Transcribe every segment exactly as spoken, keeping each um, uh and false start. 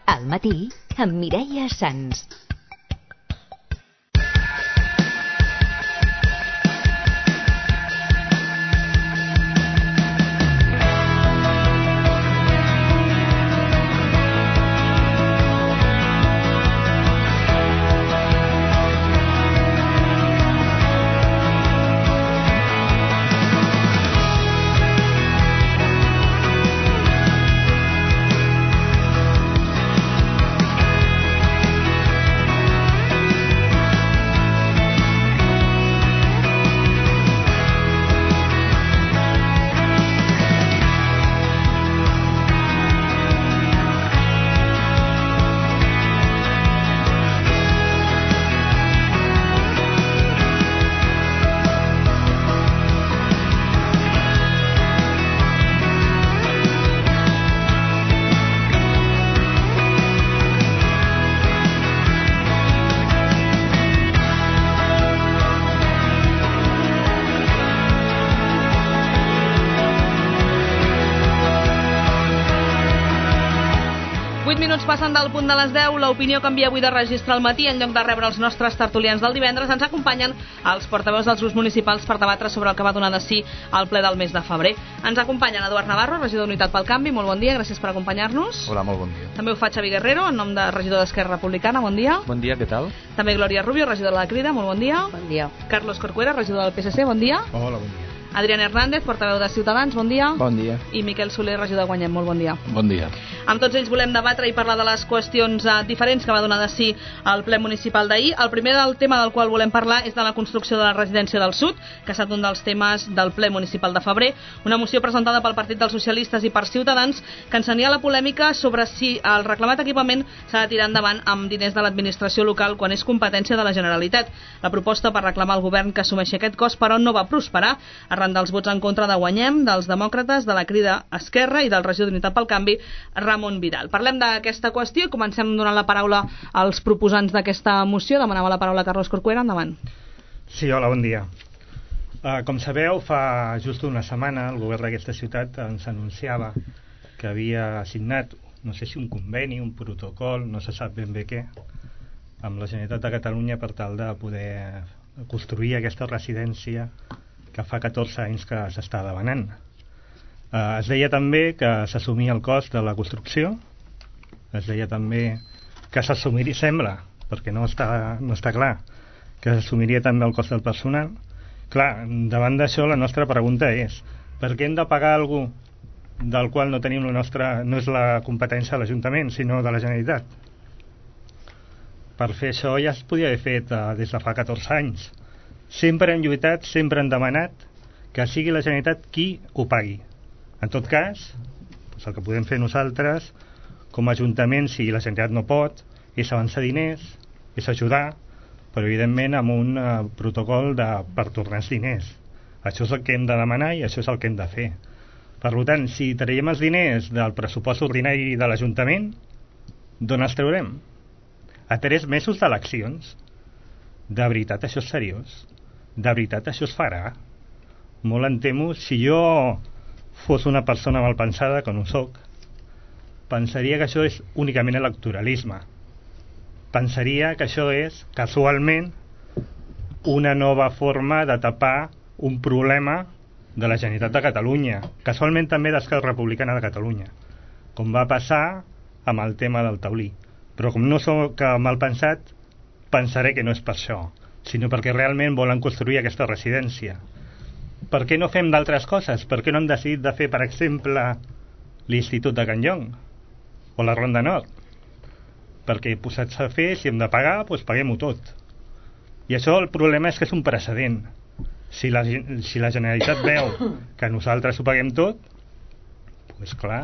Al matí, amb Mireia Sans. Passen del punt de les deu, l'opinió canvia avui de registre al matí. En lloc de rebre els nostres tertulians del divendres, ens acompanyen els portaveus dels grups municipals per debatre sobre el que va donar de si al ple del mes de febrer. Ens acompanyen Eduard Navarro, regidor d'Unitat pel Canvi. Molt bon dia, gràcies per acompanyar-nos. Hola, molt bon dia. També ho fa Xavi Guerrero, en nom de regidor d'Esquerra Republicana. Bon dia. Bon dia, què tal? També Glòria Rubio, regidor de la Crida. Molt bon dia. Bon dia. Carlos Corcuera, regidor del P S C. Bon dia. Hola, bon dia. Adrián Hernández, portaveu de Ciutadans, bon dia. Bon dia. I Miquel Soler, regidor de Guanyem, molt bon dia. Bon dia. Amb tots ells volem debatre i parlar de les qüestions eh, diferents que va donar de si al ple municipal d'ahir. El primer del tema del qual volem parlar és de la construcció de la residència del Sud, que ha estat un dels temes del ple municipal de febrer. Una moció presentada pel Partit dels Socialistes i per Ciutadans que encenia la polèmica sobre si el reclamat equipament s'ha de tirar endavant amb diners de l'administració local quan és competència de la Generalitat. La proposta per reclamar al govern que assumeixi aquest cost, però, no va prosperar arran dels vots en contra de Guanyem, dels demòcrates, de la Crida Esquerra i del regidor d'Unitat pel Canvi, Ramon Vidal. Parlem d'aquesta qüestió i comencem donant la paraula als proposants d'aquesta moció. Demanava la paraula a Carlos Corcuera, endavant. Sí, hola, bon dia. Uh, com sabeu, fa just una setmana el govern d'aquesta ciutat ens anunciava que havia signat, no sé si un conveni, un protocol, no se sap ben bé què, amb la Generalitat de Catalunya per tal de poder construir aquesta residència que fa catorze anys que s'està demanant. Eh, es deia també que s'assumia el cost de la construcció, es deia també que s'assumiria, sembla, perquè no està, no està clar, que s'assumiria també el cost del personal. Clar, davant d'això la nostra pregunta és: per què hem de pagar algú del qual no tenim la nostra, no és la competència de l'Ajuntament, sinó de la Generalitat? Per fer això ja es podia haver fet eh, des de fa catorze anys. Sempre hem lluitat, sempre hem demanat que sigui la Generalitat qui ho pagui. En tot cas, doncs el que podem fer nosaltres com a Ajuntament, si la Generalitat no pot, és avançar diners, és ajudar, però evidentment amb un uh, protocol de, per tornar els diners. Això és el que hem de demanar i això és el que hem de fer. Per tant, si traiem els diners del pressupost ordinari de l'Ajuntament, d'on els traurem? A tres mesos d'eleccions. De veritat això és seriós? De veritat això es farà? Molt em temo, si jo fos una persona malpensada, com ho soc, pensaria que això és únicament electoralisme. Pensaria que això és, casualment, una nova forma de tapar un problema de la Generalitat de Catalunya, casualment també d'Esquerra Republicana de Catalunya, com va passar amb el tema del taulí. Però com no soc malpensat, pensaré que no és per això, sinó perquè realment volen construir aquesta residència. Per què no fem d'altres coses? Per què no hem decidit de fer, per exemple, l'Institut de Can Llong o la Ronda Nord? Perquè posats a fer, si hem de pagar, doncs paguem-ho tot. I això el problema és que és un precedent. Si la, si la Generalitat veu que nosaltres ho paguem tot, doncs clar,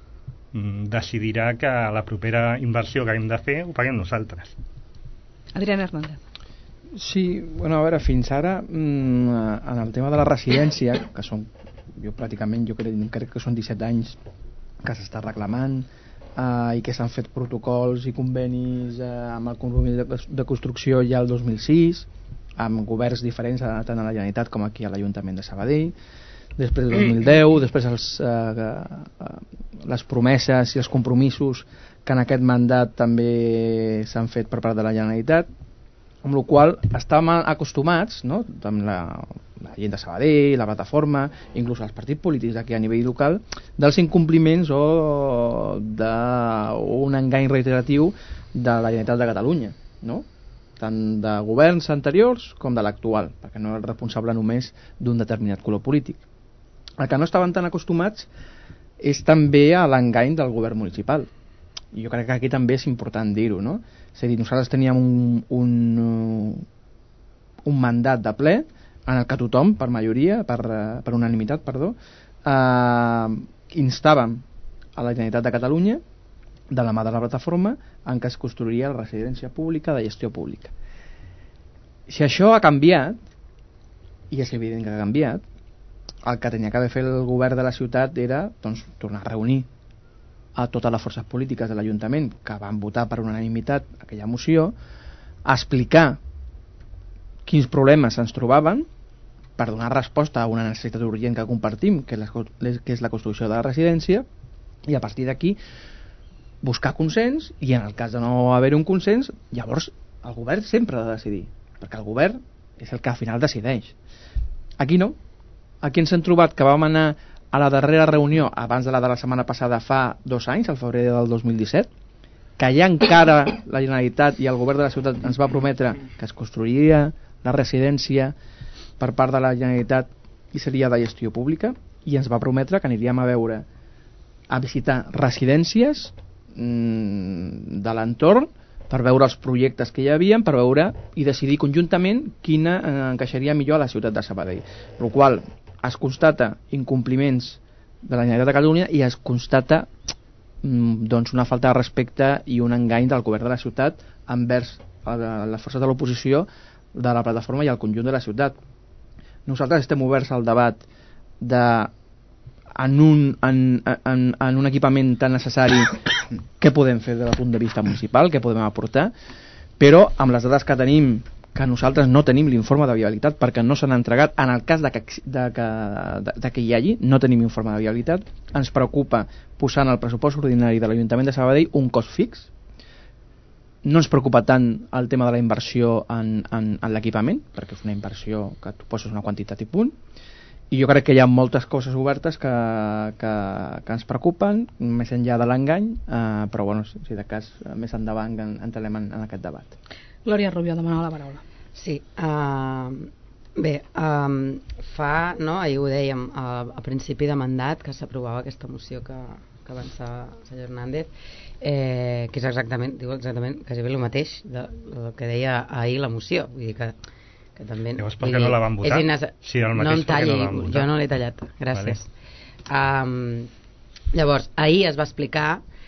decidirà que la propera inversió que hem de fer ho paguem nosaltres. Adrián Hernández. Sí, bueno, a veure, fins ara en el tema de la residència, que són, jo pràcticament jo crec, crec que són disset anys que s'està reclamant eh, i que s'han fet protocols i convenis eh, amb el compromís de, de construcció ja el dos mil sis, amb governs diferents tant a la Generalitat com aquí a l'Ajuntament de Sabadell. després del dos mil deu, després els, eh, les promeses i els compromisos que en aquest mandat també s'han fet per part de la Generalitat, amb la qual estàvem acostumats, no?, amb la, la gent de Sabadell, la plataforma, inclús els partits polítics aquí a nivell local, dels incompliments o d'un engany reiteratiu de la Generalitat de Catalunya, no?, tant de governs anteriors com de l'actual, perquè no és responsable només d'un determinat color polític. El que no estaven tan acostumats és també a l'engany del govern municipal. I jo crec que aquí també és important dir-ho, no? És a dir, nosaltres teníem un, un, un mandat de ple en el que tothom, per majoria, per, per unanimitat, perdó, eh, instàvem a la Generalitat de Catalunya, de la mà de la plataforma, en què es construiria la residència pública de gestió pública. Si això ha canviat, i és evident que ha canviat, el que tenia que haver fet el govern de la ciutat era, doncs, tornar a reunir a totes les forces polítiques de l'Ajuntament que van votar per unanimitat aquella moció, a explicar quins problemes ens trobaven per donar resposta a una necessitat urgent que compartim, que és la, que és la construcció de la residència, i a partir d'aquí buscar consens, i en el cas de no haver un consens, llavors el govern sempre ha de decidir, perquè el govern és el que al final decideix. Aquí no. Aquí ens hem trobat que vam anar a la darrera reunió, abans de la de la setmana passada, fa dos anys, al febrer del dos mil disset, que ja encara la Generalitat i el govern de la ciutat ens va prometre que es construiria la residència per part de la Generalitat i seria de gestió pública, i ens va prometre que aniríem a veure, a visitar residències mmm, de l'entorn, per veure els projectes que hi havia, per veure i decidir conjuntament quina eh, encaixaria millor a la ciutat de Sabadell. Per qual es constata incompliments de la Generalitat de Catalunya i es constata mm, doncs una falta de respecte i un engany del govern de la ciutat envers les forces de l'oposició, de la plataforma i el conjunt de la ciutat. Nosaltres estem oberts al debat de en un, en, en, en un equipament tan necessari què podem fer des del punt de vista municipal, què podem aportar, però amb les dades que tenim, que nosaltres no tenim l'informe de viabilitat perquè no s'han entregat, en el cas de que, de, que, de, de que hi hagi, no tenim informe de viabilitat, ens preocupa posar en el pressupost ordinari de l'Ajuntament de Sabadell un cost fix. No ens preocupa tant el tema de la inversió en, en, en l'equipament, perquè és una inversió que tu poses una quantitat i punt, i jo crec que hi ha moltes coses obertes que, que, que ens preocupen més enllà de l'engany, eh, però bueno, si de cas més endavant entrem en, en aquest debat. Glòria Rubio demanava la paraula. Sí, uh, bé, um, fa, no, ahir ho dèiem, a, a principi de mandat que s'aprovava aquesta moció que, que avançava el senyor Hernández, eh, que és exactament, diu exactament quasi bé el mateix de, del que deia ahir la moció, vull dir que que també, llavors per què no la van votar? Innesa... Sí, el mateix, no em talli, no la van votar? jo no l'he tallat, gràcies. Vale. Um, llavors, ahir es va explicar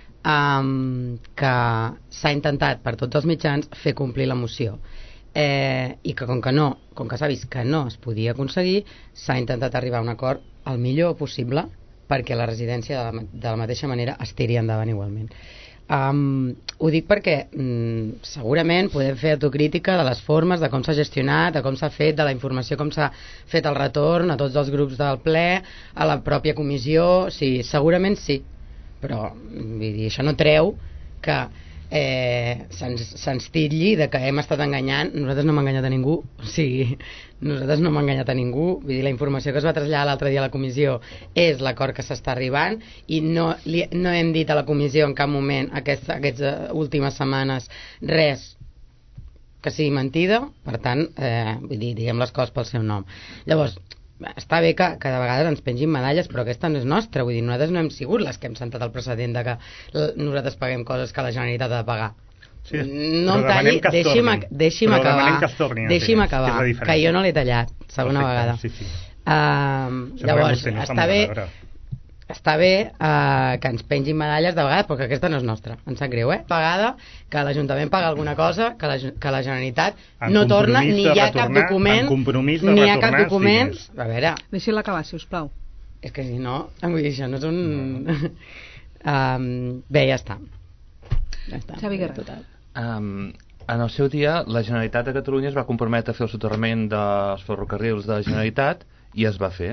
um, que s'ha intentat per tots els mitjans fer complir la moció, eh, i que com que no, com que s'ha vist que no es podia aconseguir, s'ha intentat arribar a un acord el millor possible perquè la residència de la, de la mateixa manera es tiri endavant igualment. Um, ho dic perquè um, segurament podem fer autocrítica de les formes, de com s'ha gestionat, de com s'ha fet, de la informació, com s'ha fet el retorn a tots els grups del ple, a la pròpia comissió, sí, segurament sí, però vull dir, això no treu que eh, se'ns, se'ns titlli de que hem estat enganyant. Nosaltres no hem enganyat a ningú, o sigui, nosaltres no hem enganyat a ningú, vull dir, la informació que es va traslladar l'altre dia a la comissió és l'acord que s'està arribant i no, li, no hem dit a la comissió en cap moment aquest, aquestes últimes setmanes res que sigui mentida, per tant, eh, vull dir, diguem les coses pel seu nom. Llavors, està bé que, que de vegades ens pengin medalles, però aquesta no és nostra, vull dir, nosaltres no hem sigut les que hem sentat el precedent de que nosaltres paguem coses que la Generalitat ha de pagar. Sí, no em talli, deixi'm, deixi'm acabar, que deixi'm acabar, que, que jo no l'he tallat, segona Perfecte, vegada. Sí, sí. Uh, llavors, no està bé, està bé uh, que ens pengin medalles de vegades, però que aquesta no és nostra, em sap greu, eh? Pagada, que l'Ajuntament paga alguna cosa, que la, que la Generalitat en no torna, ni hi ha cap document, ni hi ha cap document. A veure... Deixi-la acabar, si us plau. És que si no, vull dir, això no és un... No. um, bé, ja està. Ja està. Xavi Guerra. Um, en el seu dia, la Generalitat de Catalunya es va comprometre a fer el soterrament dels ferrocarrils de la Generalitat i es va fer.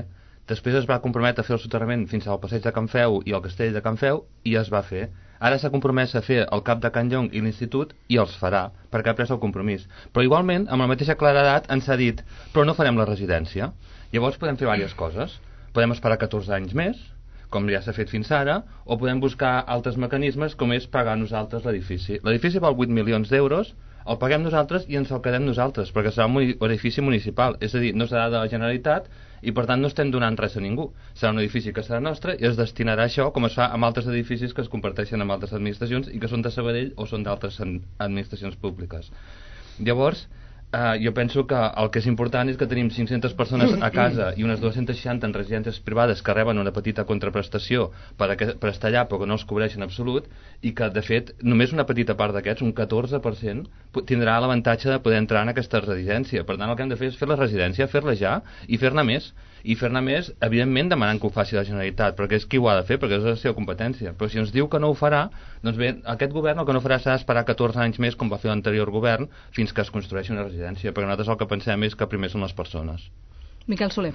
Després es va comprometre a fer el soterrament fins al passeig de Can Feu i al castell de Can Feu, i es va fer. Ara s'ha compromès a fer el cap de Can Llong i l'institut, i els farà, perquè ha pres el compromís. Però igualment, amb la mateixa claredat, ens ha dit, però no farem la residència. Llavors podem fer diverses coses. Podem esperar catorze anys més, com ja s'ha fet fins ara, o podem buscar altres mecanismes, com és pagar nosaltres l'edifici. L'edifici val vuit milions d'euros, el paguem nosaltres i ens el quedem nosaltres, perquè serà un edifici municipal, és a dir, no serà de la Generalitat, i per tant no estem donant res a ningú. Serà un edifici que serà nostre i es destinarà a això, com es fa amb altres edificis que es comparteixen amb altres administracions i que són de Sabadell o són d'altres administracions públiques. Llavors, Uh, jo penso que el que és important és que tenim cinc-centes persones a casa i unes dues-centes seixanta en residències privades que reben una petita contraprestació per, a, per estar allà però que no els cobreixen en absolut, i que de fet només una petita part d'aquests, un catorze per cent, tindrà l'avantatge de poder entrar en aquesta residència. Per tant, el que hem de fer és fer la residència, fer-la ja i fer-ne més. I fer-ne més, evidentment, demanant que ho faci la Generalitat, perquè és qui ho ha de fer, perquè és la seva competència. Però si ens diu que no ho farà, doncs bé, aquest govern el que no farà serà esperar catorze anys més, com va fer l'anterior govern, fins que es construeixi una residència, perquè nosaltres el que pensem és que primer són les persones. Miquel Soler.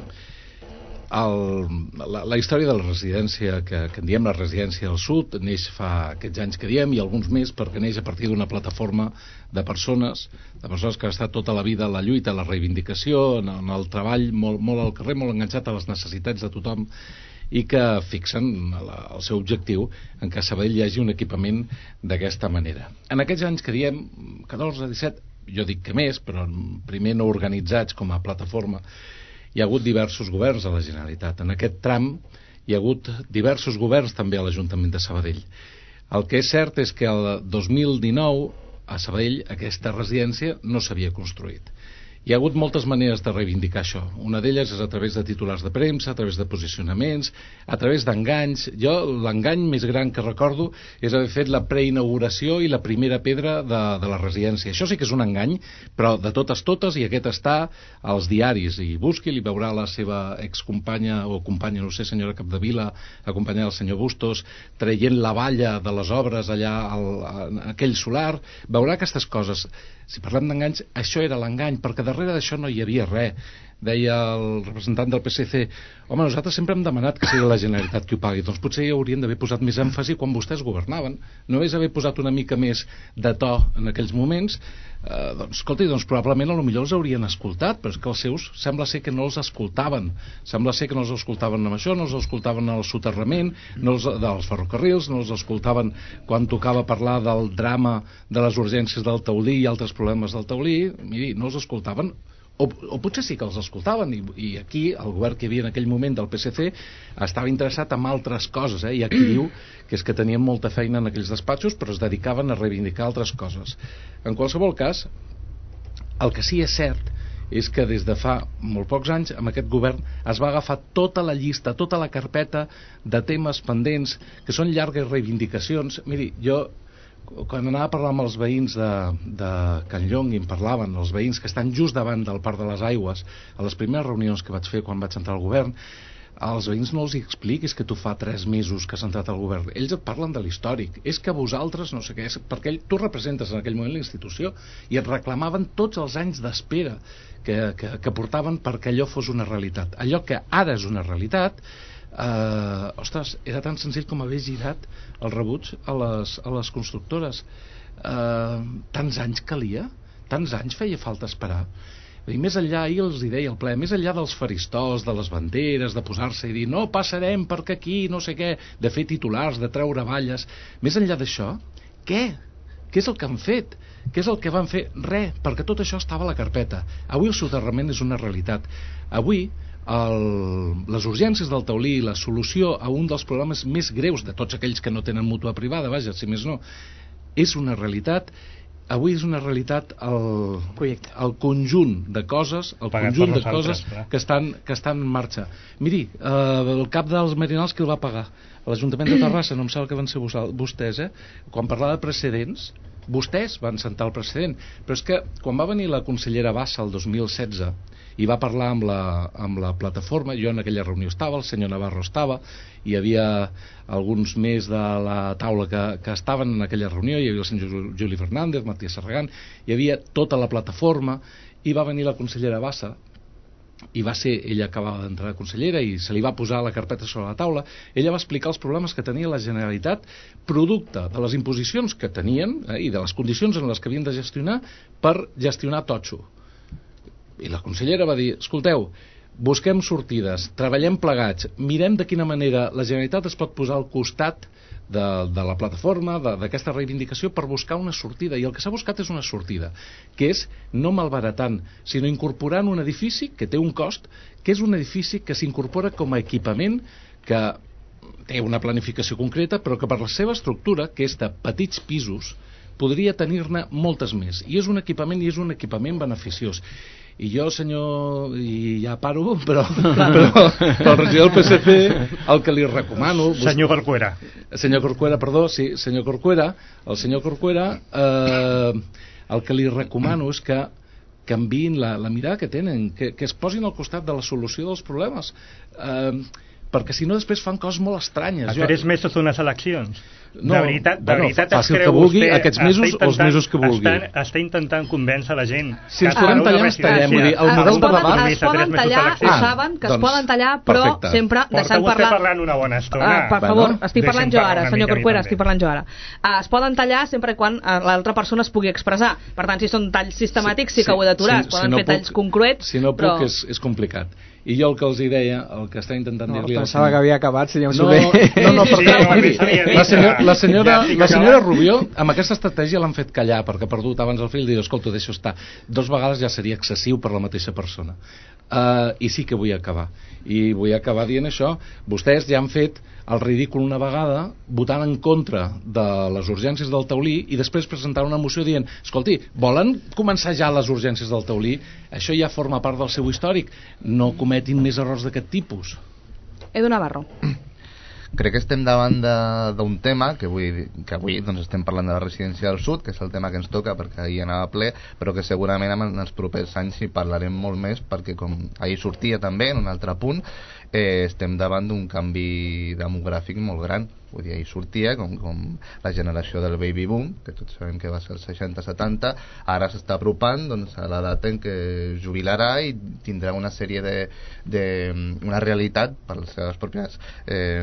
El, la, la història de la residència, que, que en diem la residència del sud, neix fa aquests anys que diem, i alguns més, perquè neix a partir d'una plataforma de persones, de persones que han estat tota la vida a la lluita, a la reivindicació, en, en el treball, molt, molt al carrer, molt enganxat a les necessitats de tothom, i que fixen la, el seu objectiu en que a Sabadell hi hagi un equipament d'aquesta manera. En aquests anys que diem, catorze, disset, jo dic que més, però primer no organitzats com a plataforma, hi ha hagut diversos governs a la Generalitat. En aquest tram hi ha hagut diversos governs també a l'Ajuntament de Sabadell. El que és cert és que el dos mil dinou a Sabadell aquesta residència no s'havia construït. Hi ha hagut moltes maneres de reivindicar això. Una d'elles és a través de titulars de premsa, a través de posicionaments, a través d'enganys. Jo, l'engany més gran que recordo és haver fet la preinauguració i la primera pedra de, de la residència. Això sí que és un engany, però de totes totes, i aquest està als diaris, i busqui-li, veurà la seva excompanya o companya, no sé, senyora Capdevila, acompanyada del senyor Bustos, traient la valla de les obres allà al, en aquell solar, veurà aquestes coses. Si parlem d'enganys, això era l'engany, perquè darrere d'això no hi havia res. Deia el representant del P S C, home, nosaltres sempre hem demanat que sigui la Generalitat qui ho pagui, doncs potser hi haurien d'haver posat més èmfasi quan vostès governaven, no és haver posat una mica més de to en aquells moments. Eh, doncs, escolta, doncs probablement potser els haurien escoltat, però és que els seus sembla ser que no els escoltaven, sembla ser que no els escoltaven amb això, no els escoltaven al soterrament, no els, dels ferrocarrils, no els escoltaven quan tocava parlar del drama de les urgències del Taulí i altres problemes del Taulí. Miri, no els escoltaven. O, o potser sí que els escoltaven, i, i aquí el govern que hi havia en aquell moment del P S C estava interessat en altres coses, eh? Hi ha qui diu que és que tenien molta feina en aquells despatxos, però es dedicaven a reivindicar altres coses. En qualsevol cas, el que sí és cert és que des de fa molt pocs anys amb aquest govern es va agafar tota la llista, tota la carpeta de temes pendents, que són llargues reivindicacions. Miri, jo quan anava a parlar amb els veïns de, de Can Llong, i em parlaven, els veïns que estan just davant del Parc de les Aigües, a les primeres reunions que vaig fer quan vaig entrar al govern, als veïns no els hi expliquis que tu fa tres mesos que has entrat al govern. Ells et parlen de l'històric. És que vosaltres, no sé què, és perquè ell, tu representes en aquell moment la institució, i et reclamaven tots els anys d'espera que, que, que portaven perquè allò fos una realitat. Allò que ara és una realitat, Uh, ostres, era tan senzill com haver girat el rebuig a les, a les constructores. Uh, tants anys calia, tants anys feia falta esperar. I més enllà, ahir els hi deia el ple, més enllà dels faristols, de les banderes, de posar-se i dir no passarem perquè aquí no sé què, de fer titulars, de treure valles, més enllà d'això, què? Què és el que han fet? Què és el que van fer? Res, perquè tot això estava a la carpeta. Avui el soterrament és una realitat. Avui El, les urgències del Taulí, la solució a un dels problemes més greus de tots aquells que no tenen mútua privada, vaja, si més no, és una realitat. Avui és una realitat el, el conjunt de coses, el Pagat conjunt de coses que estan, que estan en marxa. Miri, eh, el cap dels Merinals qui el va pagar? L'Ajuntament de Terrassa, no em sembla que van ser vostès, eh? Quan parlava de precedents, vostès van sentar el precedent, però és que quan va venir la consellera Bassa el dos mil setze i va parlar amb la, amb la plataforma, jo en aquella reunió estava, el senyor Navarro estava, hi havia alguns més de la taula que, que estaven en aquella reunió, hi havia el senyor Juli Fernández, Matías Serragant, hi havia tota la plataforma, i va venir la consellera Bassa i va ser, ella acabava d'entrar de consellera i se li va posar la carpeta sobre la taula, ella va explicar els problemes que tenia la Generalitat producte de les imposicions que tenien eh, i de les condicions en les que havien de gestionar per gestionar totxo. I la consellera va dir, escolteu, busquem sortides, treballem plegats, mirem de quina manera la Generalitat es pot posar al costat de, de la plataforma, d'aquesta reivindicació per buscar una sortida, i el que s'ha buscat és una sortida, que és no malbaratant, sinó incorporant un edifici que té un cost, que és un edifici que s'incorpora com a equipament que té una planificació concreta, però que per la seva estructura, que és de petits pisos, podria tenir-ne moltes més, i és un equipament i és un equipament beneficiós. I jo, senyor, i ja paro, però, però el regidor del P S C el que li recomano... Senyor Corcuera. Senyor Corcuera, perdó, sí, senyor Corcuera, el senyor Corcuera, eh, el que li recomano és que canviïn la, la mirada que tenen, que, que es posin al costat de la solució dels problemes, eh, perquè si no després fan coses molt estranyes. A tres mesos d'unes eleccions. No, de veritat, de bueno, veritat faci el que vulgui aquests mesos o els mesos que vulgui. Està, està intentant convèncer la gent. Si ens podem tallar, ens tallem. Vull dir, el model de debat... Es poden tallar, ho saben, que es poden tallar, però sempre deixant parlar... Porta vostè parlant una bona estona. Per favor, estic parlant jo ara, senyor Corcuera, estic parlant jo ara. Es poden tallar sempre quan l'altra persona es pugui expressar. Per tant, si són talls sistemàtics, sí que ho he d'aturar. Es poden fer talls concrets, si no puc, és complicat. I jo el que els hi deia, el que està intentant no, dir-li... Pensava que havia acabat, senyor no, Soler. No, no, perquè, sí, miri, la, senyor, la, senyora, la senyora Rubió, amb aquesta estratègia l'han fet callar, perquè ha perdut abans el fil i diu, escolta, deixa estar. Dos vegades ja seria excessiu per la mateixa persona. Uh, I sí que vull acabar. I vull acabar dient això. Vostès ja han fet el ridícul una vegada votant en contra de les urgències del Taulí i després presentar una moció dient, escolti, volen començar ja les urgències del Taulí? Això ja forma part del seu històric. No cometin més errors d'aquest tipus. Edu Navarro. Crec que estem davant d'un tema que avui, que avui doncs, estem parlant de la residència del sud, que és el tema que ens toca perquè ahir anava ple, però que segurament en els propers anys hi parlarem molt més perquè com ahir sortia també en un altre punt, eh, estem davant d'un canvi demogràfic molt gran. Vull dir, ahir sortia com, com la generació del baby boom, que tots sabem que va ser els seixanta setanta, ara s'està apropant doncs, a la data en què jubilarà i tindrà una sèrie de, de una realitat per les seves pròpies eh,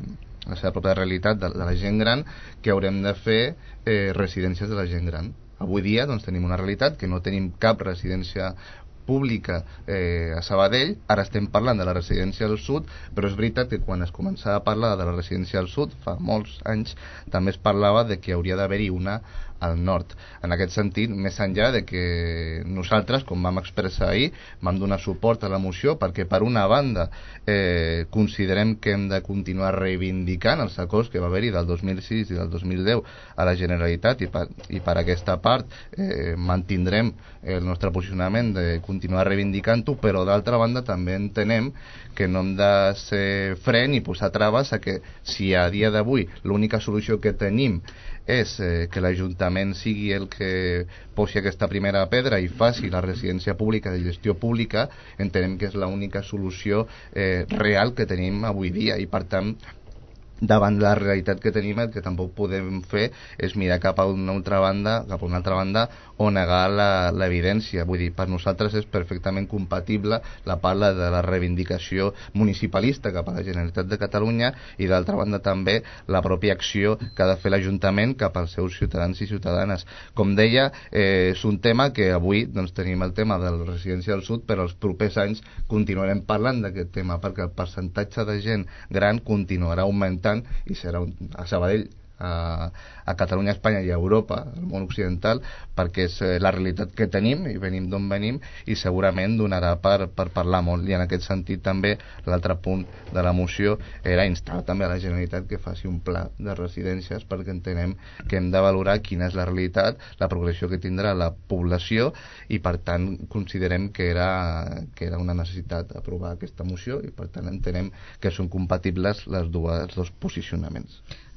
la seva pròpia realitat de, de la gent gran, que haurem de fer eh, residències de la gent gran. Avui dia doncs, tenim una realitat que no tenim cap residència pública eh, a Sabadell. Ara estem parlant de la residència del sud, però és veritat que quan es començava a parlar de la residència del sud fa molts anys també es parlava de que hauria d'haver-hi una al nord. En aquest sentit, més enllà de que nosaltres, com vam expressar ahir, vam donar suport a la moció perquè per una banda eh, considerem que hem de continuar reivindicant els acords que va haver-hi del dos mil sis i del dos mil deu a la Generalitat i per, i per aquesta part eh, mantindrem el nostre posicionament de continuar reivindicant-ho, però d'altra banda també entenem que no hem de ser fre ni posar traves a que si a dia d'avui l'única solució que tenim és eh, que l'Ajuntament sigui el que posi aquesta primera pedra i faci la residència pública de gestió pública, entenem que és l'única solució eh, real que tenim avui dia i per tant davant la realitat que tenim el que tampoc podem fer és mirar cap a una altra banda cap a una altra banda o negar l'evidència. Vull dir, per nosaltres és perfectament compatible la part de la reivindicació municipalista cap a la Generalitat de Catalunya i d'altra banda també la pròpia acció que ha de fer l'Ajuntament cap als seus ciutadans i ciutadanes. Com deia, eh, és un tema que avui doncs, tenim el tema de la residència del sud, però els propers anys continuarem parlant d'aquest tema perquè el percentatge de gent gran continuarà augmentant i serà un, a Sabadell, a, a Catalunya, a Espanya i a Europa, al món occidental, perquè és la realitat que tenim i venim d'on venim i segurament donarà per, per parlar molt. I en aquest sentit també l'altre punt de la moció era instar també a la Generalitat que faci un pla de residències perquè entenem que hem de valorar quina és la realitat, la progressió que tindrà la població i per tant considerem que era, que era una necessitat aprovar aquesta moció i per tant entenem que són compatibles les dues, els dos posicionaments.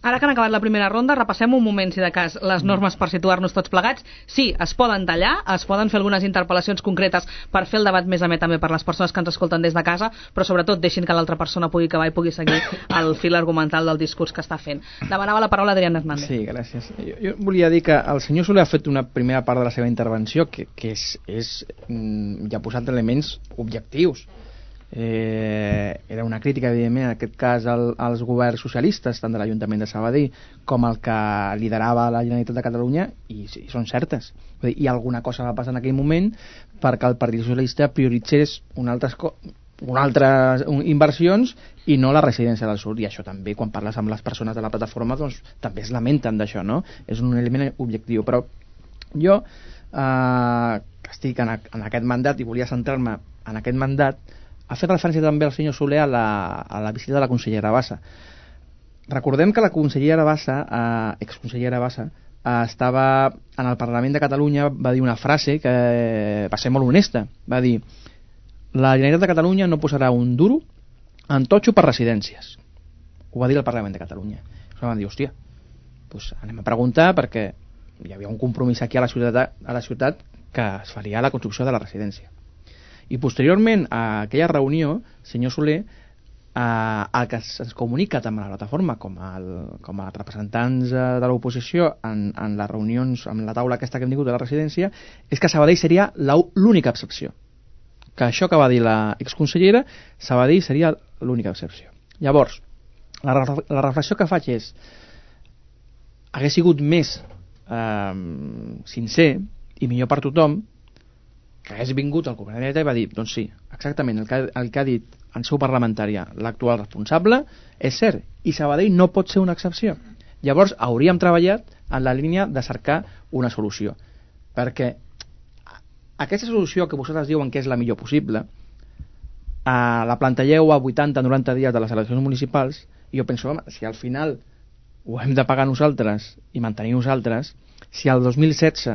Ara que han acabat la primera ronda, repassem un moment, si de cas, les normes per situar-nos tots plegats. Sí, es poden tallar, es poden fer algunes interpel·lacions concretes per fer el debat més amè també per les persones que ens escolten des de casa, però sobretot deixin que l'altra persona pugui acabar i pugui seguir el fil argumental del discurs que està fent. Demanava la paraula Adrián Hernández. Sí, gràcies. Jo, jo volia dir que el senyor Soler ha fet una primera part de la seva intervenció que, que és, és ja ha posat elements objectius. Eh, era una crítica, evidentment, en aquest cas al, als governs socialistes, tant de l'Ajuntament de Sabadell com el que liderava la Generalitat de Catalunya, i sí, són certes. Vull dir, i alguna cosa va passar en aquell moment perquè el Partit Socialista prioritzés una altres, una altres inversions i no la residència del sud, i això també, quan parles amb les persones de la plataforma, doncs també es lamenten d'això, no? És un element objectiu, però jo eh, que estic en, a, en aquest mandat i volia centrar-me en aquest mandat. Ha fet referència també el senyor Soler a la, a la visita de la consellera Bassa. Recordem que la consellera Bassa, eh, exconsellera Bassa, eh, estava en el Parlament de Catalunya, va dir una frase que va ser molt honesta. Va dir: la Generalitat de Catalunya no posarà un duro en totxo per residències. Ho va dir el Parlament de Catalunya. Això van dir, hòstia, doncs anem a preguntar, perquè hi havia un compromís aquí a la ciutat, a la ciutat que es faria la construcció de la residència. I posteriorment a aquella reunió, senyor Soler, eh, el que se'ns comunica tant a la plataforma com, el, com a representants de l'oposició en, en les reunions, amb la taula aquesta que hem tingut de la residència, és que Sabadell seria l'única excepció. Que això que va dir la exconsellera, Sabadell seria l'única excepció. Llavors, la, la reflexió que faig és: hagués sigut més eh, sincer i millor per tothom que hagués vingut el govern de la Generalitat i va dir, doncs sí, exactament el que, el que ha dit en seu parlamentària l'actual responsable és cert, i Sabadell no pot ser una excepció. Llavors hauríem treballat en la línia de cercar una solució, perquè aquesta solució que vosaltres diuen que és la millor possible, eh, la plantelleu a vuitanta noranta dies de les eleccions municipals, i jo penso, home, si al final ho hem de pagar nosaltres i mantenir nosaltres, si el dos mil setze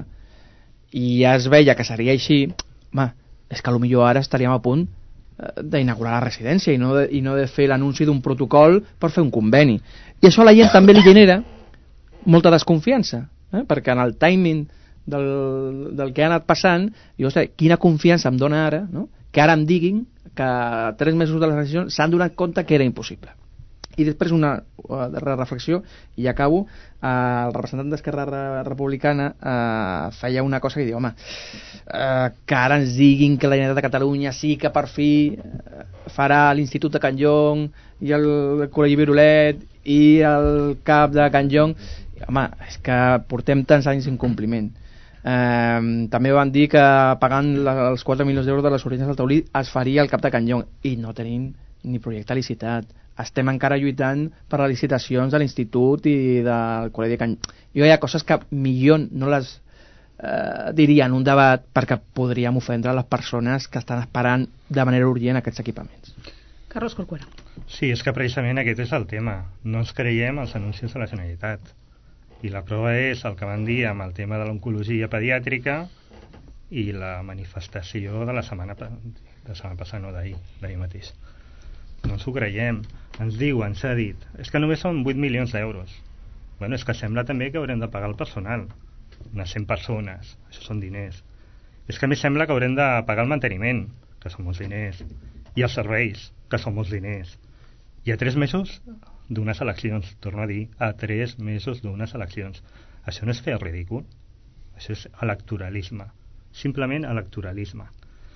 i ja es veia que seria així, home, és que potser ara estaríem a punt d'inaugurar la residència i no de, i no de fer l'anunci d'un protocol per fer un conveni. I això a la gent també li genera molta desconfiança, eh? Perquè en el timing del, del que ha anat passant, jo sé, quina confiança em dona ara, no? Que ara em diguin que tres mesos de la residència s'han donat compte que era impossible. I després una darrera reflexió, i acabo. Eh, el representant d'Esquerra Republicana eh, feia una cosa que diu, home, eh, que ara ens diguin que la Generalitat de Catalunya sí que per fi eh, farà l'Institut de Can Llong i el Col·legi Virolet i el CAP de Can Llong. Home, és que portem tants anys d'incompliment. Eh, també van dir que pagant la, els quatre milions d'euros de les orígens del taulí es faria el CAP de Can Llong, i no tenim ni projecte licitat. Estem encara lluitant per les licitacions de l'Institut i del Col·legi de Can Llong. Jo hi ha coses que millor no les eh, diria en un debat, perquè podríem ofendre les persones que estan esperant de manera urgent aquests equipaments. Carlos Corcuera. Sí, és que precisament aquest és el tema. No ens creiem els anuncis de la Generalitat. I la prova és el que van dir amb el tema de l'oncologia pediàtrica i la manifestació de la setmana, de la setmana passada, no d'ahir, d'ahir mateix. No ens ho creiem. Ens diuen, s'ha dit, és que només són vuit milions d'euros. Bueno, és que sembla també que haurem de pagar el personal, unes cent persones, això són diners. És que a més sembla que haurem de pagar el manteniment, que són molts diners, i els serveis, que són molts diners. I a tres mesos d'unes eleccions, torno a dir, a tres mesos d'unes eleccions. Això no és fer el ridícul, això és electoralisme, simplement electoralisme.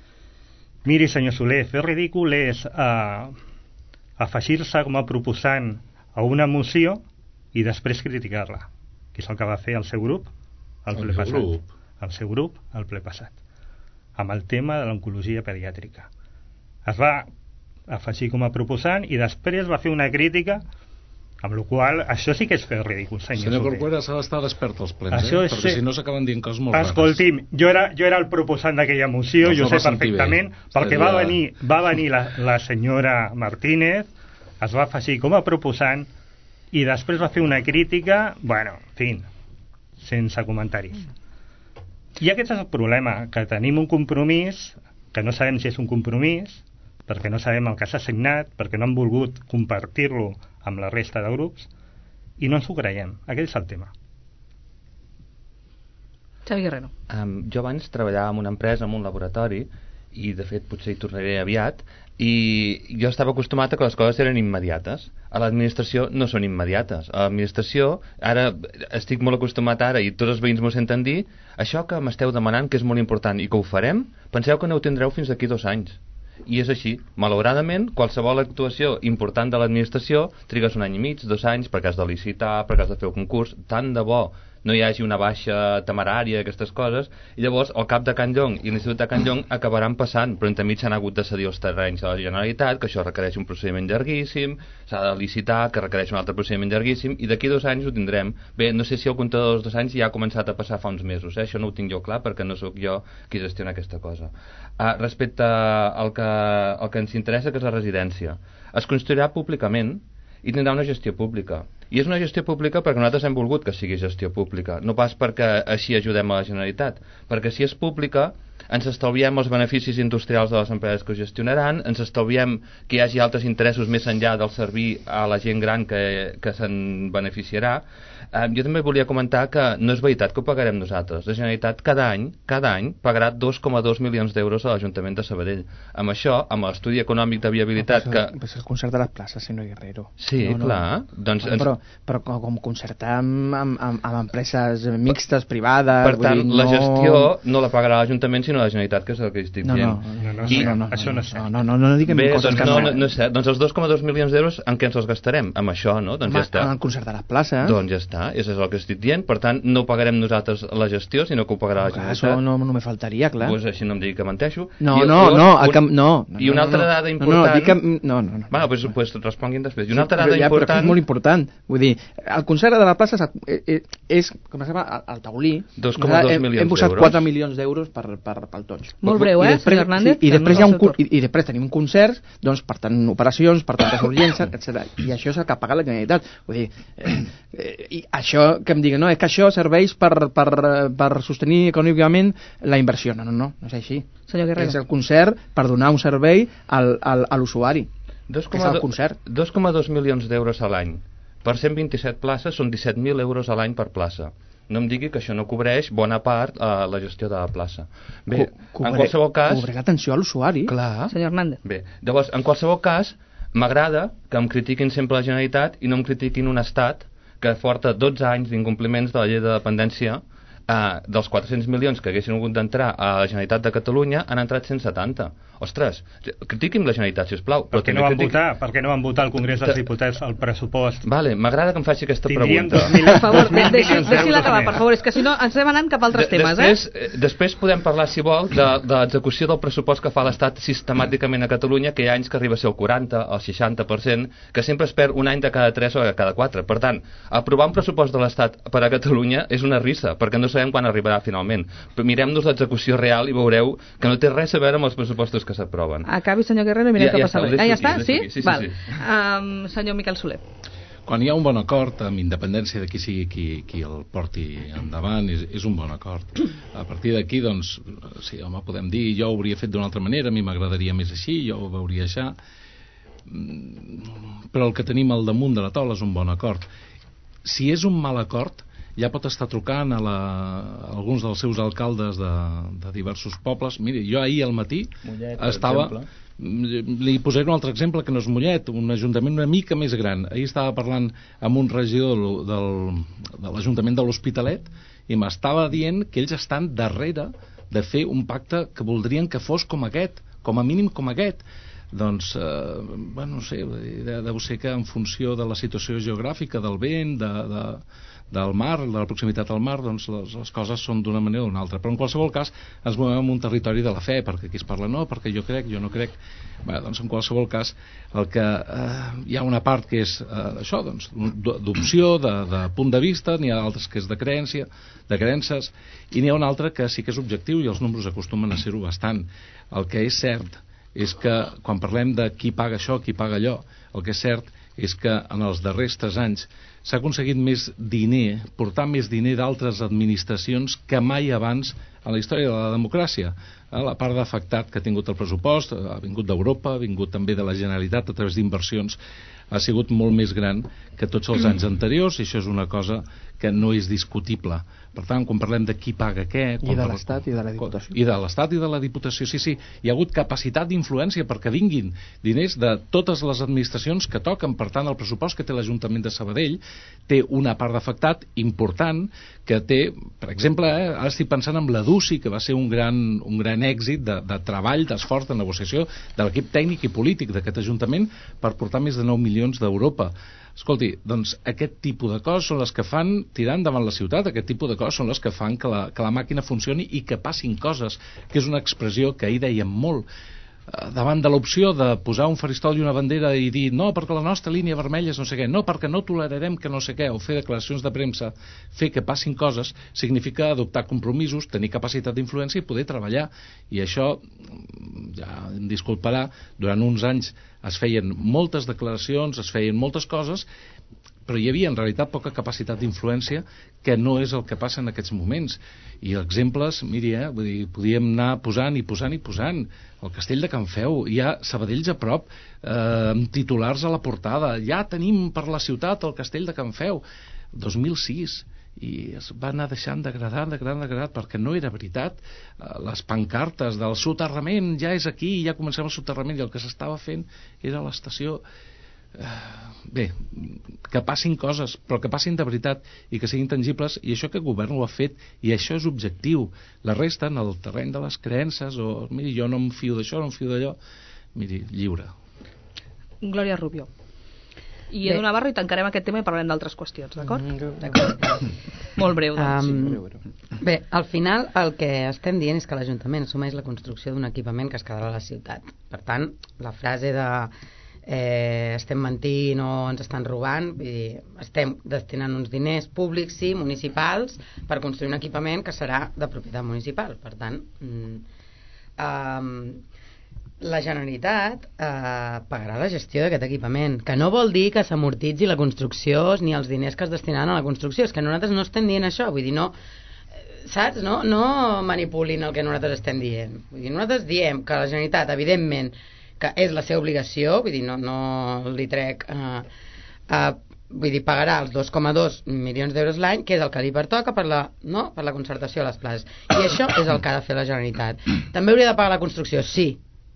Miri, senyor Soler, fer ridícul és eh, afegir-se com a proposant a una moció i després criticar-la, que és el que va fer el seu grup al ple passat. Grup. El seu grup al ple passat, amb el tema de l'oncologia pediàtrica. Es va afegir com a proposant i després va fer una crítica, amb la qual això sí que és fer ridícul, senyor, senyor Soler. Senyor Corcuera s'ha d'estar despert als plens, eh? Perquè ser... si no s'acaben dient coses molt rares. Escolti'm, jo era, jo era el proposant d'aquella moció, no, jo no sé perfectament, perquè va venir, va venir la, la senyora Martínez, es va afegir com a proposant i després va fer una crítica, bueno, en fi, sense comentaris. I aquest és el problema, que tenim un compromís, que no sabem si és un compromís, perquè no sabem el que s'ha signat, perquè no han volgut compartir-lo amb la resta de grups, i no ens ho creiem. Aquest és el tema. Xavi Guerrero. Um, jo abans treballava en una empresa, en un laboratori, i de fet potser hi tornaré aviat, i jo estava acostumat a que les coses eren immediates. A l'administració no són immediates. A l'administració, ara estic molt acostumat ara, i tots els veïns m'ho senten dir, això que m'esteu demanant, que és molt important i que ho farem, penseu que no ho tindreu fins d'aquí dos anys. I és així. Malauradament, qualsevol actuació important de l'administració trigues un any i mig, dos anys, perquè has de licitar, perquè has de fer el concurs. Tant de bo no hi hagi una baixa temerària, aquestes coses, i llavors el cap de Can Llong i l'Institut de Can Llong acabaran passant, però entremig s'han hagut de cedir els terrenys a la Generalitat, que això requereix un procediment llarguíssim, s'ha de licitar, que requereix un altre procediment llarguíssim, i d'aquí dos anys ho tindrem. Bé, no sé si el comptador dels dos anys ja ha començat a passar fa uns mesos, eh? Això no ho tinc jo clar perquè no sóc jo qui gestiona aquesta cosa. Ah, respecte al que, al que ens interessa, que és la residència, es construirà públicament i tindrà una gestió pública. I és una gestió pública perquè nosaltres hem volgut que sigui gestió pública, no pas perquè així ajudem a la Generalitat, perquè si és pública ens estalviem els beneficis industrials de les empreses que ho gestionaran, ens estalviem que hi hagi altres interessos més enllà del servir a la gent gran que, que se'n beneficiarà. Eh, jo també volia comentar que no és veritat que ho pagarem nosaltres. La Generalitat cada any cada any pagarà dos coma dos milions d'euros a l'Ajuntament de Sabadell. Amb això, amb l'estudi econòmic de viabilitat no, que... Però és el concert de les places, senyor Guerrero. Sí, no, no, clar. Doncs bueno, ens... Però, però com, com concertar amb, amb, amb, amb empreses mixtes, privades... Per tant, dir, la no... gestió no la pagarà l'Ajuntament sinó la Generalitat, que és el que estic no, dient. No, no, no, I... no, no, això no és cert. No, no, no, no diguem Bé, coses doncs que no, no... no, no és cert. Doncs els dos coma dos milions d'euros en què ens els gastarem? Amb això, no? Doncs Home, ja està. en el concert de les places... Doncs ja està, això és el que estic dient. Per tant, no pagarem nosaltres la gestió, sinó que ho pagarà la Generalitat. Això no, no me faltaria, clar. Pues així no em digui que menteixo. No, I, no, llavors, no, un... que, no, no. I una altra no, no, dada important... No, no, dic que... No, no, no. Bueno, doncs pues, pues responguin després. I una Sí, altra dada ja, important... Però és molt important. Vull dir, el concert de la plaça és, és com es diu, el taulí. dos coma dos hem, milions hem posat d'euros. quatre milions d'euros per, per, pel tots. Molt breu, eh, senyor Hernández? Sí, i, després no hi ha un, i, I després tenim concerts, doncs, per tant, operacions, per tantes urgències, etcètera. I això és el que ha pagat la Generalitat. Vull dir, eh, eh, i això que em diguen, no, és que això serveix per, per, per sostenir econòmicament la inversió. No, no, no, no és així. Senyor Guerrero. És el concert per donar un servei al, al, a l'usuari. És el concert. dos coma dos milions d'euros a l'any. Per cent vint-i-set places són disset mil euros a l'any per plaça. No em digui que això no cobreix bona part a la gestió de la plaça. Bé, Co en qualsevol cas... Cobreix l'atenció a l'usuari. Clar. Senyor Hernández. Bé, llavors, en qualsevol cas, m'agrada que em critiquin sempre la Generalitat i no em critiquin un estat que porta dotze anys d'incompliments de la llei de dependència. Uh, dels quatre-cents milions que haguessin hagut d'entrar a la Generalitat de Catalunya han entrat cent setanta. Ostres, critiqui'm la Generalitat, sisplau. Per què no van critic... votar? Per què no van votar al Congrés dels Diputats el pressupost? Vale, m'agrada que em faci aquesta Tindríem pregunta. dos mil, Per favor, dos mil deixi, milions deixi-la d'euros acabar, més. per favor, és que si no ens estem anant cap a altres De, temes, després, eh? Després podem parlar, si vol, de, de l'execució del pressupost que fa l'Estat sistemàticament a Catalunya, que hi ha anys que arriba a ser el quaranta, el seixanta per cent, que sempre es perd un any de cada tres o de cada quatre. Per tant, aprovar un pressupost de l'Estat per a Catalunya és una risa, perquè no sabem quan arribarà finalment. Però mirem-nos l'execució real i veureu que no té res a veure amb els pressupostos que s'aproven. Acabi, senyor Guerrero, i mirem Ja- què ja passa. està, ho Ah, ja deixo està? aquí, ho Sí? deixo aquí. Sí, sí, Val. sí. Um, senyor Miquel Soler. Quan hi ha un bon acord, amb independència de qui sigui qui, qui el porti endavant, és, és un bon acord. A partir d'aquí, doncs, sí, home, podem dir, jo ho hauria fet d'una altra manera, a mi m'agradaria més així, jo ho veuria així, però el que tenim al damunt de la taula és un bon acord. Si és un mal acord, ja pot estar trucant a, la, a alguns dels seus alcaldes de, de diversos pobles. Miri, jo ahir al matí Mollet, per estava... exemple. Li posaré un altre exemple que no és Mollet, un ajuntament una mica més gran. Ahir estava parlant amb un regidor del, del, de l'Ajuntament de l'Hospitalet i m'estava dient que ells estan darrere de fer un pacte que voldrien que fos com aquest, com a mínim com aquest. Doncs, eh, bueno, no sé, deu ser que en funció de la situació geogràfica, del vent, de, de, del mar, de la proximitat al mar, doncs les, les coses són d'una manera o d'una altra. Però en qualsevol cas ens movem en un territori de la fe, perquè aquí es parla no, perquè jo crec, jo no crec. Bé, doncs en qualsevol cas el que eh, hi ha una part que és eh, això, doncs, d'opció, de, de punt de vista, n'hi ha altres que és de creencia, de creences, i n'hi ha una altra que sí que és objectiu i els números acostumen a ser-ho bastant. El que és cert és que quan parlem de qui paga això, qui paga allò, el que és cert és que en els darrers tres anys s'ha aconseguit més diner, portar més diner d'altres administracions que mai abans en la història de la democràcia. La part d'afectat que ha tingut el pressupost ha vingut d'Europa, ha vingut també de la Generalitat a través d'inversions ha sigut molt més gran que tots els anys anteriors, i això és una cosa que no és discutible. Per tant, quan parlem de qui paga què... I de l'Estat i de la Diputació. I de l'Estat i de la Diputació, sí, sí. Hi ha hagut capacitat d'influència perquè vinguin diners de totes les administracions que toquen. Per tant, el pressupost que té l'Ajuntament de Sabadell té una part d'afectat important que té, per exemple, eh, ara estic pensant en la DUCI, que va ser un gran, un gran èxit de, de treball, d'esforç, de negociació de l'equip tècnic i polític d'aquest Ajuntament per portar més de nou milions d'Europa. Escolti, doncs aquest tipus de coses són les que fan tirar endavant la ciutat, aquest tipus de coses són les que fan que la, que la màquina funcioni i que passin coses, que és una expressió que ahir dèiem molt. Davant de l'opció de posar un faristol i una bandera i dir no, perquè la nostra línia vermella és no sé què, no, perquè no tolerarem que no sé què, o fer declaracions de premsa, fer que passin coses, significa adoptar compromisos, tenir capacitat d'influència i poder treballar. I això, ja em disculparà, durant uns anys es feien moltes declaracions, es feien moltes coses, però hi havia en realitat poca capacitat d'influència, que no és el que passa en aquests moments. I exemples, miri, eh, vull dir, podíem anar posant i posant i posant. El castell de Can Feu, hi ha Sabadells a prop, eh, amb titulars a la portada, ja tenim per la ciutat el castell de Can Feu, dos mil sis, i es va anar deixant degradar, degradar, degradar, perquè no era veritat. Les pancartes del soterrament ja és aquí, ja comencem el soterrament, i el que s'estava fent era l'estació. Bé, que passin coses, però que passin de veritat i que siguin tangibles, i això que el govern ho ha fet, i això és objectiu. La resta, en el terreny de les creences, o miri, jo no em fio d'això, no em fio d'allò, miri, lliure. Glòria Rubio. I Edu Navarro, i tancarem aquest tema i parlarem d'altres qüestions, d'acord? Mm, molt breu, doncs. Um, bé, al final el que estem dient és que l'Ajuntament assumeix la construcció d'un equipament que es quedarà a la ciutat. Per tant, la frase de eh, estem mentint o ens estan robant, vull dir, estem destinant uns diners públics, sí, municipals, per construir un equipament que serà de propietat municipal. Per tant, mm, um, la Generalitat eh, pagarà la gestió d'aquest equipament, que no vol dir que s'amortitzi la construcció ni els diners que es destinaran a la construcció. És que nosaltres no estem dient això, vull dir, no, saps? No, no manipulin el que nosaltres estem dient. Vull dir, nosaltres diem que la Generalitat, evidentment, que és la seva obligació, vull dir, no, no li trec eh, eh, vull dir, pagarà els dos coma dos milions d'euros l'any, que és el que li pertoca per la, no? per la concertació a les places. I això és el que ha de fer la Generalitat. També hauria de pagar la construcció, sí,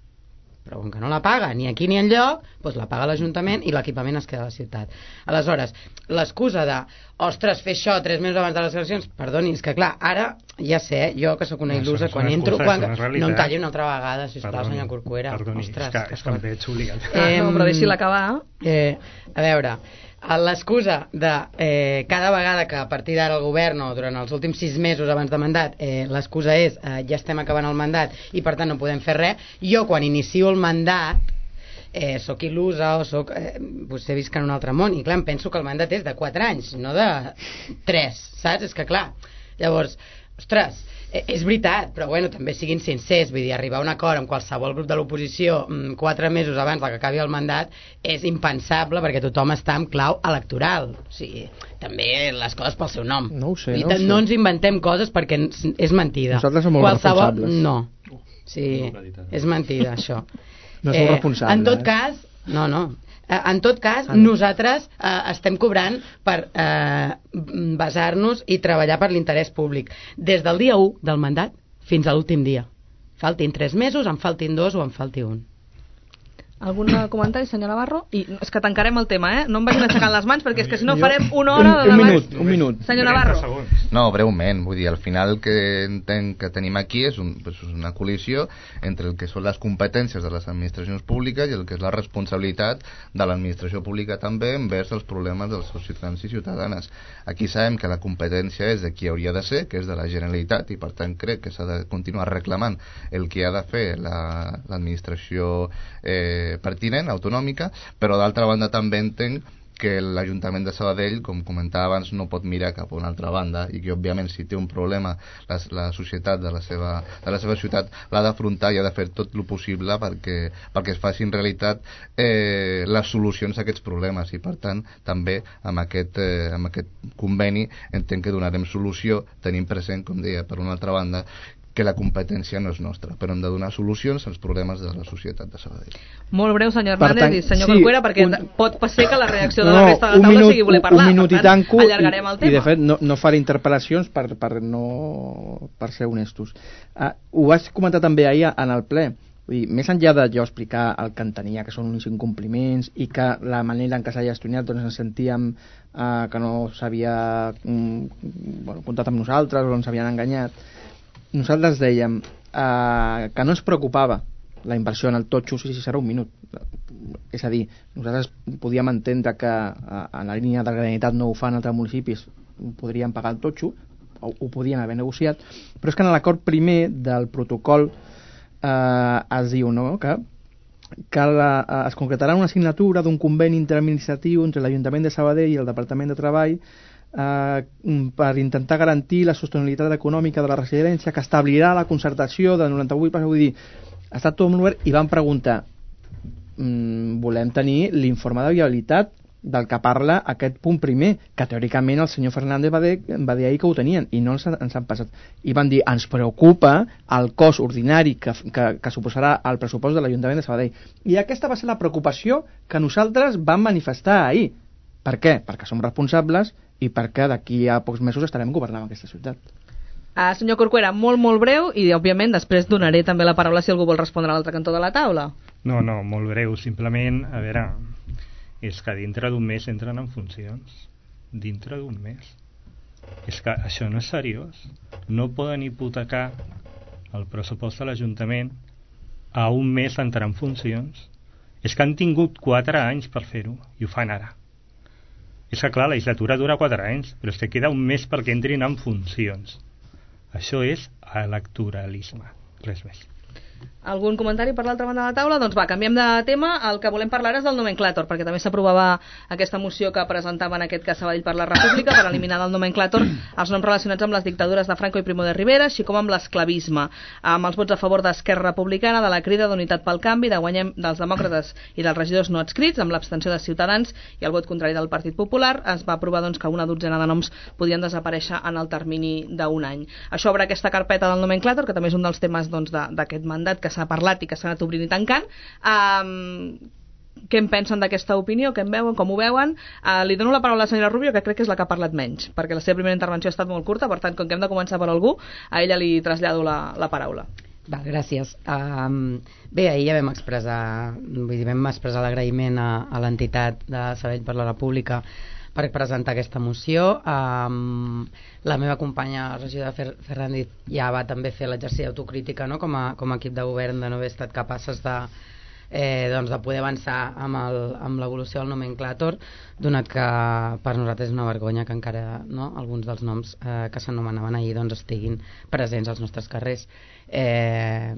però com que no la paga ni aquí ni enlloc, doncs la paga l'Ajuntament i l'equipament es queda a la ciutat. Aleshores, l'excusa de ostres, fer això tres mesos abans de les eleccions, perdoni, és que clar, ara ja sé, jo que sóc una il·lusa, quan entro, quan... no em talli una altra vegada, sisplau, senyor Corcuera. Perdoni, ostres, és que, és que em veig obligat. Eh, no, però deixi-la acabar. Eh, a veure, l'excusa de eh, cada vegada que a partir d'ara el govern o durant els últims sis mesos abans de mandat eh, l'excusa és eh, ja estem acabant el mandat i per tant no podem fer res, jo quan inicio el mandat eh, sóc il·lusa o sóc, eh, potser visc en un altre món i clar, em penso que el mandat és de quatre anys, no de tres, saps? És que clar, llavors, ostres, és veritat, però bueno, també siguin sincers, vull dir, arribar a un acord amb qualsevol grup de l'oposició quatre mesos abans que acabi el mandat és impensable perquè tothom està en clau electoral. O sigui, també les coses pel seu nom. No ho sé, I no ho sé. no ens inventem coses perquè és mentida. Nosaltres som molt qualsevol... responsables. No, sí, és mentida, això. No som eh, responsables. En tot eh? cas, no, no. En tot cas, ah, no. nosaltres eh, estem cobrant per eh, basar-nos i treballar per l'interès públic des del dia u del mandat fins a l'últim dia. Faltin tres mesos, en faltin dos o en falti un. Algun comentari, senyor Navarro? I és que tancarem el tema, eh? No em vagin aixecant les mans perquè és que si no farem una hora de un, un debat. minut, un minut. Senyor Navarro. No, breument, vull dir, al final el que entenc que tenim aquí és un, pues, una col·lisió entre el que són les competències de les administracions públiques i el que és la responsabilitat de l'administració pública també envers els problemes dels seus ciutadans i ciutadanes. Aquí sabem que la competència és de qui hauria de ser, que és de la Generalitat, i per tant crec que s'ha de continuar reclamant el que ha de fer la, l'administració eh, pertinent, autonòmica, però d'altra banda també entenc que l'Ajuntament de Sabadell, com comentava abans, no pot mirar cap a una altra banda i que òbviament si té un problema la, la societat de la seva, de la seva ciutat l'ha d'afrontar i ha de fer tot el possible perquè, perquè es facin realitat eh, les solucions a aquests problemes i per tant també amb aquest, eh, amb aquest conveni entenc que donarem solució tenint present, com deia, per una altra banda que la competència no és nostra, però hem de donar solucions als problemes de la societat de Sabadell. Molt breu, senyor Per Hernández tant, i senyor sí, Corcuera, perquè un- pot ser que la reacció de No, la resta de la un taula minut, sigui voler un- parlar, un minut per i tant, tanco, allargarem el i, tema. i de fet no, no faré interpel·lacions per, per, no, per ser honestos. Uh, ho vaig comentar també ahir en el ple. Vull dir, més enllà de jo explicar el que entenia que són uns incompliments i que la manera en què s'ha gestionat doncs ens sentíem uh, que no s'havia um, bueno, comptat amb nosaltres o ens havien enganyat, nosaltres dèiem uh, que no ens preocupava la inversió en el totxo, sí, sí, serà un minut. És a dir, nosaltres podíem entendre que uh, en la línia de la Generalitat no ho fan altres municipis, podrien pagar el totxo, ho, ho podien haver negociat, però és que en l'acord primer del protocol eh, es diu, no?, que, que la, eh, es concretarà una signatura d'un conveni interadministratiu entre l'Ajuntament de Sabadell i el Departament de Treball eh, per intentar garantir la sostenibilitat econòmica de la residència, que establirà la concertació de noranta-vuit per cent. Vull dir, ha estat tot molt obert i van preguntar mm, volem tenir l'informe de viabilitat del que parla aquest punt primer, que teòricament el senyor Fernández va dir, va dir ahir que ho tenien i no ens, ens han passat. I van dir, ens preocupa el cost ordinari que, que, que suposarà el pressupost de l'Ajuntament de Sabadell. I aquesta va ser la preocupació que nosaltres vam manifestar ahir. Per què? Perquè som responsables i perquè d'aquí a pocs mesos estarem governant aquesta ciutat. Uh, senyor Corcuera, molt, molt breu i, òbviament, després donaré també la paraula si algú vol respondre a l'altre cantó de la taula. No, no, molt breu. Simplement, a veure, és que dintre d'un mes entren en funcions. Dintre d'un mes. És que això no és seriós. No poden hipotecar el pressupost de l'Ajuntament a un mes entrar en funcions. És que han tingut quatre anys per fer-ho i ho fan ara. És que clar, la legislatura dura quatre anys, però és que queda un mes perquè entrin en funcions. Això és electoralisme, res més. Algun comentari per l'altra banda de la taula? Doncs va, canviem de tema. El que volem parlar és del nomenclàtor, perquè també s'aprovava aquesta moció que presentava en aquest cas Sabadell per la República per eliminar del nomenclàtor els noms relacionats amb les dictadures de Franco i Primo de Rivera, així com amb l'esclavisme, amb els vots a favor d'Esquerra Republicana, de la Crida d'Unitat pel Canvi, de Guanyem, dels demòcrates i dels regidors no adscrits, amb l'abstenció de Ciutadans i el vot contrari del Partit Popular. Es va aprovar doncs, que una dotzena de noms podien desaparèixer en el termini d'un any. Això obre aquesta carpeta del nomenclàtor, que també és un dels temes doncs, d'aquest mandat que s'ha parlat i que s'ha anat obrint i tancant. Um, què en pensen d'aquesta opinió? Què en veuen? Com ho veuen? Uh, li dono la paraula a la senyora Rubio, que crec que és la que ha parlat menys, perquè la seva primera intervenció ha estat molt curta, per tant, com que hem de començar per algú, a ella li trasllado la, la paraula. Va, gràcies. Um, bé, ahir ja vam expressar, vull dir, vam expressar l'agraïment a, a l'entitat de Sabadell per la República per presentar aquesta moció. Um, la meva companya regidora Fer Fernández ja va també fer l'exercici d'autocrítica, no? com, a, com a equip de govern, de no haver estat capaces de, eh, doncs de poder avançar amb, el, amb l'evolució del nomenclàtor, donat que per nosaltres és una vergonya que encara no, alguns dels noms eh, que s'anomenaven ahir doncs, estiguin presents als nostres carrers. Eh,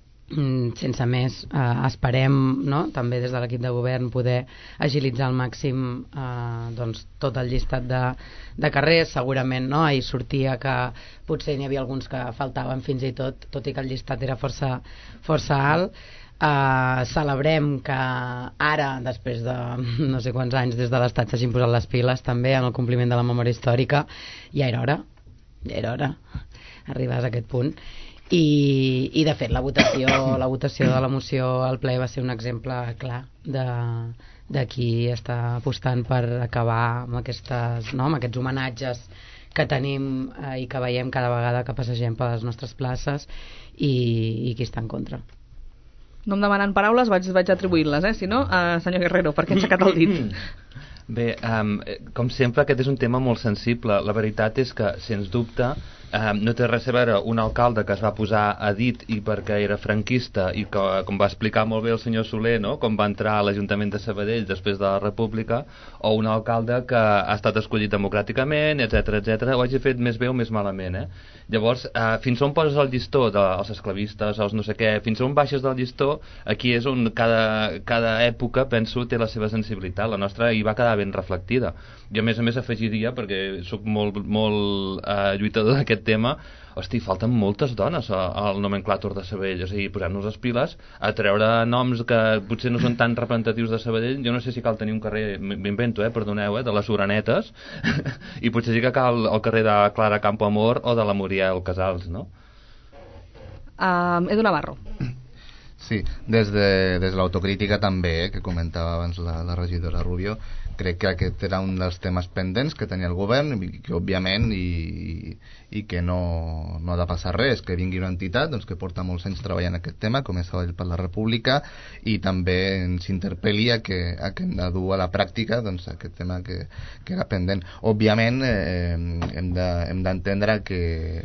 sense més, eh, esperem no? també des de l'equip de govern poder agilitzar al màxim eh, doncs, tot el llistat de, de carrers. Segurament no? Ahir sortia que potser n'hi havia alguns que faltaven fins i tot, tot i que el llistat era força, força alt. Uh, celebrem que ara, després de no sé quants anys des de l'Estat s'hagin posat les piles també en el compliment de la memòria històrica. Ja era hora, ja era hora arribar a aquest punt. I, i de fet la votació la votació de la moció al ple va ser un exemple clar de, de qui està apostant per acabar amb, aquestes, no, amb aquests homenatges que tenim eh, i que veiem cada vegada que passegem per les nostres places i, i qui està en contra. No em demanen paraules, vaig, vaig atribuint-les, eh? Si no, uh, senyor Guerrero, perquè he aixecat el dit. Bé, um, com sempre aquest és un tema molt sensible. La veritat és que, sens dubte, um, no té res a veure un alcalde que es va posar a dit i perquè era franquista i que, com va explicar molt bé el senyor Soler, no? Com va entrar a l'Ajuntament de Sabadell després de la República, o un alcalde que ha estat escollit democràticament, etcètera, etcètera. Ho hagi fet més bé o més malament, eh? Llavors, eh, fins on poses el llistó dels esclavistes, els no sé què, fins on baixes del llistó, aquí és on cada, cada època, penso, té la seva sensibilitat. La nostra hi va quedar ben reflectida. Jo, a més a més, afegiria, perquè sóc molt, molt eh, lluitador d'aquest tema, hosti, falten moltes dones al nomenclàtor de Sabadell, és a dir, posar-nos les piles a treure noms que potser no són tan representatius de Sabadell. Jo no sé si cal tenir un carrer, m'invento, eh, perdoneu, eh, de les Orenetes i potser sí que cal el carrer de Clara Campoamor o de la Muriel Casals, no? Uh, Edu Navarro. Sí, des de, des de l'autocrítica també, eh, que comentava abans la, la regidora Rubio, crec que aquest era un dels temes pendents que tenia el govern i que òbviament i, i que no, no ha de passar res, que vingui una entitat doncs, que porta molts anys treballant aquest tema, com és Sabadell per la República, i també ens interpel·li a que, a que hem de dur a la pràctica doncs, aquest tema que, que era pendent. Òbviament eh, hem de, hem d'entendre que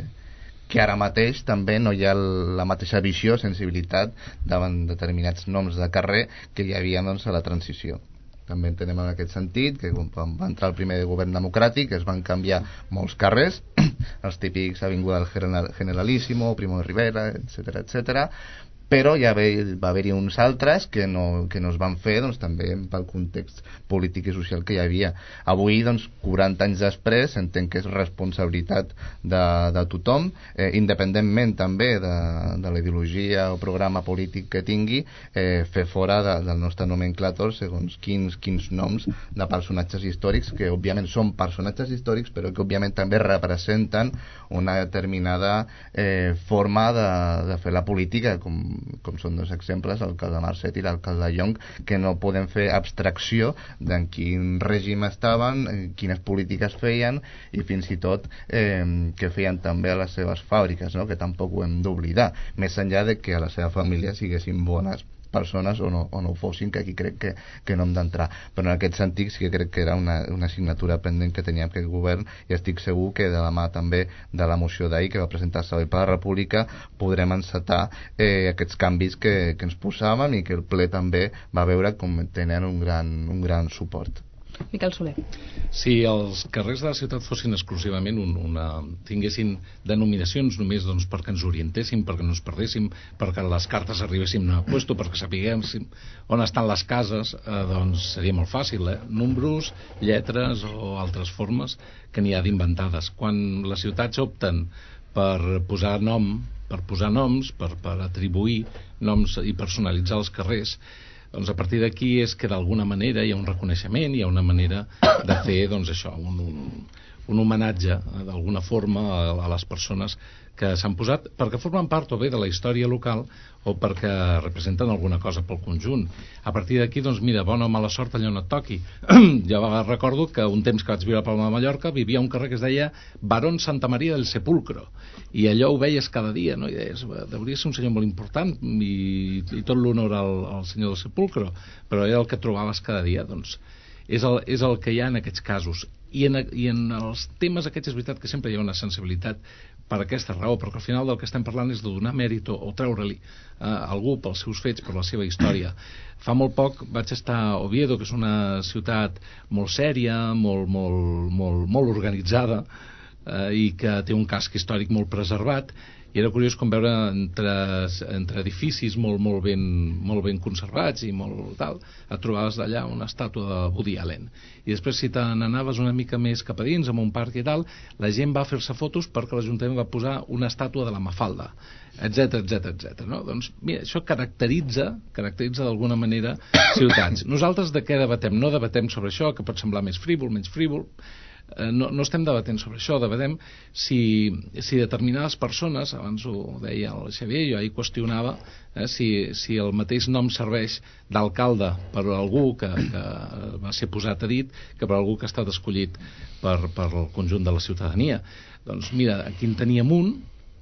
que ara mateix també no hi ha la mateixa visió, sensibilitat davant determinats noms de carrer que hi havia doncs, a la transició. També entenem en aquest sentit que quan va entrar el primer govern democràtic es van canviar molts carrers, els típics Avinguda del Generalísimo, Primo de Rivera, etcètera, etcètera, però ja va haver-hi uns altres que no, que no es van fer doncs, també pel context polític i social que hi havia. Avui, doncs, quaranta anys després, entenc que és responsabilitat de, de tothom, eh, independentment també de, de la ideologia o programa polític que tingui, eh, fer fora de, del nostre nomenclàtor segons quins, quins noms de personatges històrics, que òbviament són personatges històrics, però que òbviament també representen una determinada eh, forma de, de fer la política, com com són dos exemples, l'alcalde Marcet i l'alcalde Llong, que no podem fer abstracció d'en quin règim estaven, quines polítiques feien i fins i tot eh, que feien també a les seves fàbriques, no? Que tampoc ho hem d'oblidar, més enllà de que a la seva família siguessin bones persones o no, o no ho fossin, que aquí crec que, que no hem d'entrar, però en aquest sentit sí que crec que era una, una assignatura pendent que tenia aquest govern, i estic segur que de la mà també de la moció d'ahir que va presentar Sabadell per la República podrem encetar eh, aquests canvis que, que ens posàvem i que el ple també va veure com tenen un gran, un gran suport. Miquel Soler. Si els carrers de la ciutat fossin exclusivament un, una, tinguessin denominacions només doncs, perquè ens orientéssim, perquè no ens perdéssim, perquè les cartes arribéssim a puesto, perquè sapiguéssim on estan les cases, eh, doncs seria molt fàcil, eh? Números, lletres o altres formes que n'hi ha d'inventades. Quan les ciutats opten per posar nom, per posar noms, per, per atribuir noms i personalitzar els carrers, doncs a partir d'aquí és que d'alguna manera hi ha un reconeixement, hi ha una manera de fer doncs això, un, un, un homenatge d'alguna forma a, a les persones que s'han posat perquè formen part o bé de la història local o perquè representen alguna cosa pel conjunt. A partir d'aquí, doncs mira, bona o mala sort allà on et toqui. Jo recordo que un temps que vaig viure a Palma de Mallorca vivia un carrer que es deia Barón Santa Maria del Sepulcro, i allò ho veies cada dia, no? I deies, hauria de ser un senyor molt important i, i tot l'honor al, al senyor del Sepulcro, però era el que trobaves cada dia. Doncs és el, és el que hi ha en aquests casos, i en, i en els temes aquests és veritat que sempre hi ha una sensibilitat per aquesta raó, perquè al final del que estem parlant és de donar mèrit o, o treure-li eh, algú pels seus fets, per la seva història. Fa molt poc vaig estar a Oviedo, que és una ciutat molt sèria, molt, molt, molt, molt organitzada, eh, i que té un casc històric molt preservat, i era curiós com veure entre, entre edificis molt, molt, ben, molt ben conservats i molt tal, et trobaves d'allà una estàtua de Woody Allen, i després si te n'anaves una mica més cap a dins amb un parc i tal, la gent va fer-se fotos perquè l'Ajuntament va posar una estàtua de la Mafalda, etc etc etc. No? Doncs mira, això caracteritza caracteritza d'alguna manera ciutats. Nosaltres de què debatem? No debatem sobre això, que pot semblar més frívol, menys frívol. No, no estem debatent sobre això, debatem si, si determinades persones, abans ho deia el Xavier, jo ahir qüestionava eh, si, si el mateix nom serveix d'alcalde per algú que, que va ser posat a dit que per algú que ha estat escollit per, per el conjunt de la ciutadania. Doncs mira, aquí en teníem un,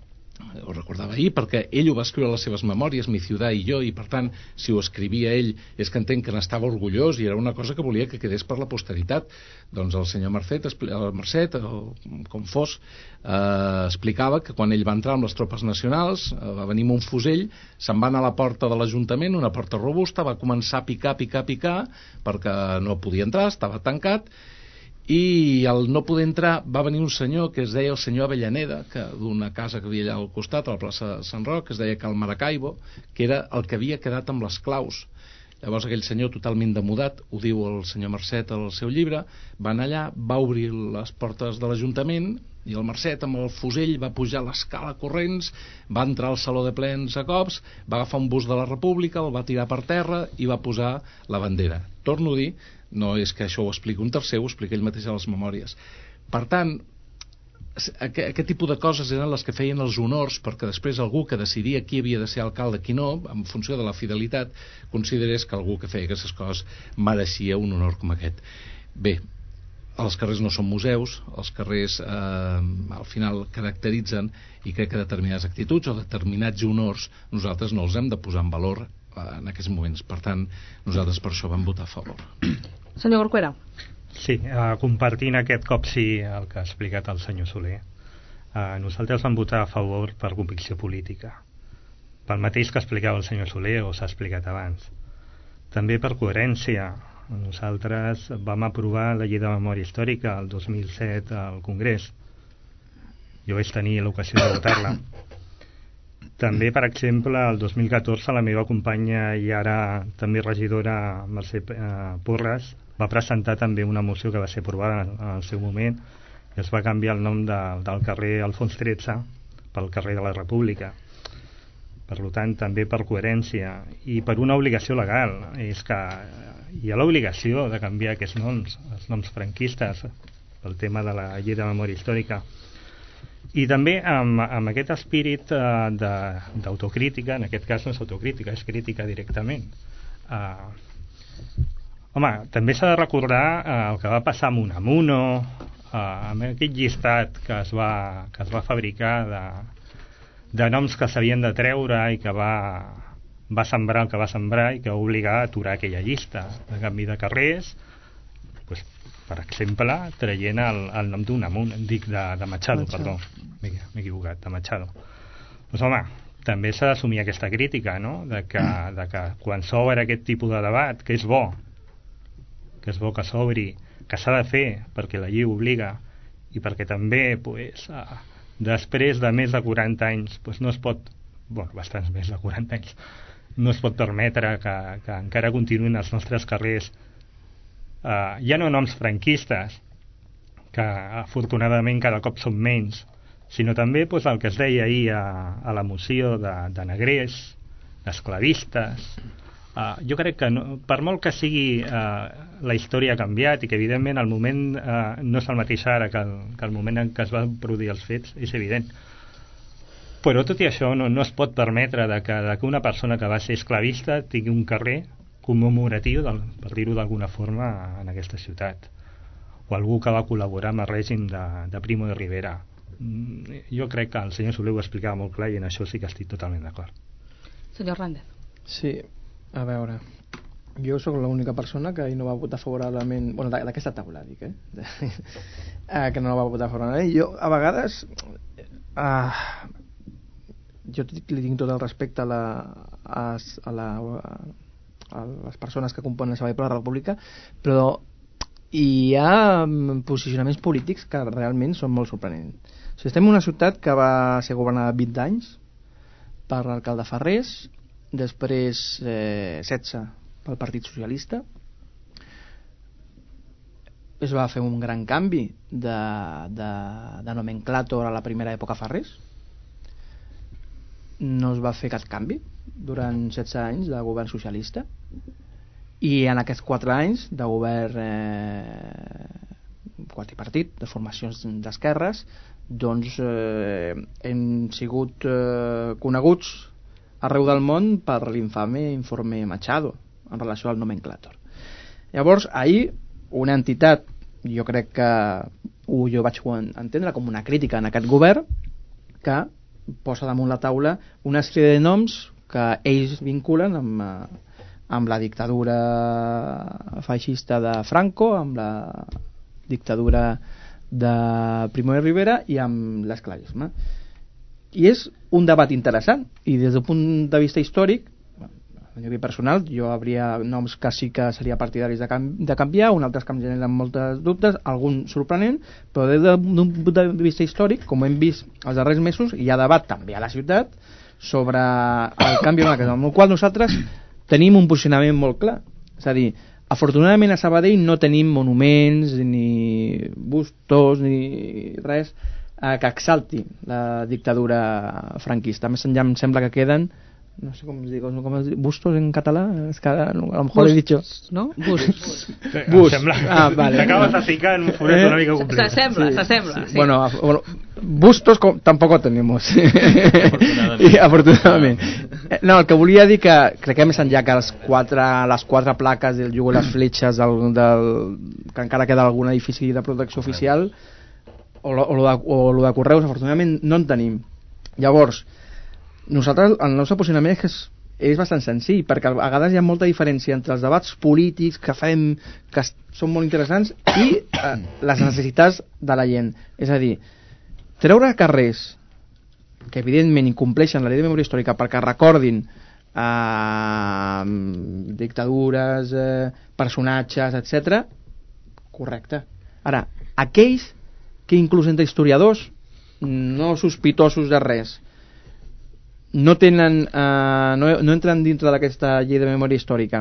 ho recordava ahir perquè ell ho va escriure a les seves memòries, Mi ciudad i jo, i per tant si ho escrivia ell és que entenc que n'estava orgullós i era una cosa que volia que quedés per la posteritat. Doncs el senyor Marcet, el Marcet o com fos, eh, explicava que quan ell va entrar amb les tropes nacionals eh, va venir amb un fusell, se'n va anar a la porta de l'Ajuntament, una porta robusta, va començar a picar, picar, picar perquè no podia entrar, estava tancat, i al no poder entrar va venir un senyor que es deia el senyor Avellaneda, que d'una casa que havia allà al costat a la plaça de Sant Roc, que es deia Cal Maracaibo, que era el que havia quedat amb les claus. Llavors aquell senyor totalment demudat, ho diu el senyor Marcet al seu llibre, va anar allà, va obrir les portes de l'Ajuntament i el Marcet amb el fusell va pujar l'escala corrents, va entrar al saló de plens a cops, va agafar un bus de la República, el va tirar per terra i va posar la bandera. Torno a dir, no és que això ho expliqui un tercer, ho explica ell mateix a les memòries. Per tant, aquest, aquest tipus de coses eren les que feien els honors perquè després algú que decidia qui havia de ser alcalde, qui no, en funció de la fidelitat, considerés que algú que feia aquestes coses mereixia un honor com aquest. Bé, els carrers no són museus, els carrers eh, al final caracteritzen, i crec que determinades actituds o determinats honors nosaltres no els hem de posar en valor eh, en aquests moments. Per tant, nosaltres per això vam votar a favor. Senyor Corcuera. Sí, eh, compartint aquest cop sí el que ha explicat el senyor Soler. Eh, nosaltres vam votar a favor per convicció política, pel mateix que explicava el senyor Soler o s'ha explicat abans. També per coherència. Nosaltres vam aprovar la llei de memòria històrica el dos mil set al Congrés. Jo vaig tenir l'ocasió de votar-la. També, per exemple, el dos mil catorze la meva companya i ara també regidora Mercè Porras va presentar també una moció que va ser aprovada en el seu moment i es va canviar el nom de, del carrer Alfons tretze pel carrer de la República. Per tant, també per coherència i per una obligació legal. És que hi ha l'obligació de canviar aquests noms, els noms franquistes, pel tema de la llei de memòria històrica. I també amb, amb aquest espírit uh, d'autocrítica, en aquest cas no és autocrítica, és crítica directament. Uh, home, també s'ha de recordar uh, el que va passar amb Unamuno, uh, amb aquest llistat que es va, que es va fabricar de de noms que s'havien de treure i que va, va sembrar el que va sembrar i que va obligar a aturar aquella llista de canvi de carrers, pues, per exemple, traient el, el nom d'Unamuno, dic de, de Machado, Machado. Perdó, m'he equivocat, de Machado. Pues, home, també s'ha d'assumir aquesta crítica, no?, de que, de que quan s'obre aquest tipus de debat, que és bo, que és bo que s'obri, que s'ha de fer perquè la llei obliga i perquè també, pues, a, després de més de quaranta anys doncs no es pot, bueno, bastants més de quaranta anys, no es pot permetre que, que encara continuïn els nostres carrers uh, ja no noms franquistes, que afortunadament cada cop són menys, sinó també doncs, el que es deia ahir a, a la moció de, de negrers, d'esclavistes. Uh, jo crec que no, per molt que sigui uh, la història ha canviat i que evidentment el moment uh, no és el mateix ara que el, que el moment en què es van produir els fets, és evident, però tot i això no, no es pot permetre de que, de que una persona que va ser esclavista tingui un carrer commemoratiu, del, per dir-ho d'alguna forma, en aquesta ciutat, o algú que va col·laborar amb el règim de, de Primo de Rivera. Mm, jo crec que el senyor Soler ho explicava molt clar i en això sí que estic totalment d'acord. Senyor Hernández. Sí, a veure, jo sóc l'única persona que no va votar favorablement, bueno, d'aquesta taula dic, eh? que no la va votar favorablement. Jo a vegades uh, jo li tinc tot el respecte a, la, a, a, la, a les persones que componen el Servei per la República, però hi ha posicionaments polítics que realment són molt sorprenents. O sigui, estem en una ciutat que va ser governada vint anys per l'alcalde Farrés, després eh, setze pel Partit Socialista. Es va fer un gran canvi de, de, de nomenclàtor a la primera època Farrés. No es va fer cap canvi durant setze anys de govern socialista, i en aquests quatre anys de govern eh, quadripartit, de formacions d'esquerres, doncs eh, hem sigut eh, coneguts arreu del món per l'infame informe Machado en relació al nomenclàtor. Llavors, ahir una entitat, jo crec que jo vaig entendre com una crítica en aquest govern, que posa damunt la taula una sèrie de noms que ells vinculen amb, amb la dictadura feixista de Franco, amb la dictadura de Primo de Rivera i amb l'esclavisme. I és un debat interessant, i des del punt de vista històric, a nivell personal, jo hauria noms que sí que seria partidaris de, can de canviar, un altres que em generen moltes dubtes, algun sorprenent, però des d'un punt de vista històric, com hem vist els darrers mesos, hi ha debat també a la ciutat sobre el canvi en el qual nosaltres tenim un posicionament molt clar. És a dir, afortunadament a Sabadell no tenim monuments, ni bustos, ni res que exalti la dictadura franquista. Més enllà em sembla que queden no sé com es diu, com es diu, bustos en català, és que a lo mejor he dicho, no? Busts. Bust. Ah, vale. T'acabes de ficar en un forat una mica complicat. S'assembla, s'assembla. Sí. Bueno, a, bueno, bustos com, tampoco tenemos. I, afortunadament. No, el que volia dir que crec que més enllà que les quatre, les quatre plaques del jugo i les fletxes del, del, que encara queda algun edifici de protecció oficial o lo, o lo, de, o lo de correus, afortunadament no en tenim. Llavors, nosaltres, el nostre posicionament és que és, és bastant senzill, perquè a vegades hi ha molta diferència entre els debats polítics que fem, que són molt interessants, i eh, les necessitats de la gent. És a dir, treure carrers que evidentment incompleixen la llei de memòria històrica perquè recordin eh, dictadures, eh, personatges, etcètera, correcte. Ara, aquells que inclús entre historiadors no sospitosos de res no tenen eh, no, no entren dintre d'aquesta llei de memòria històrica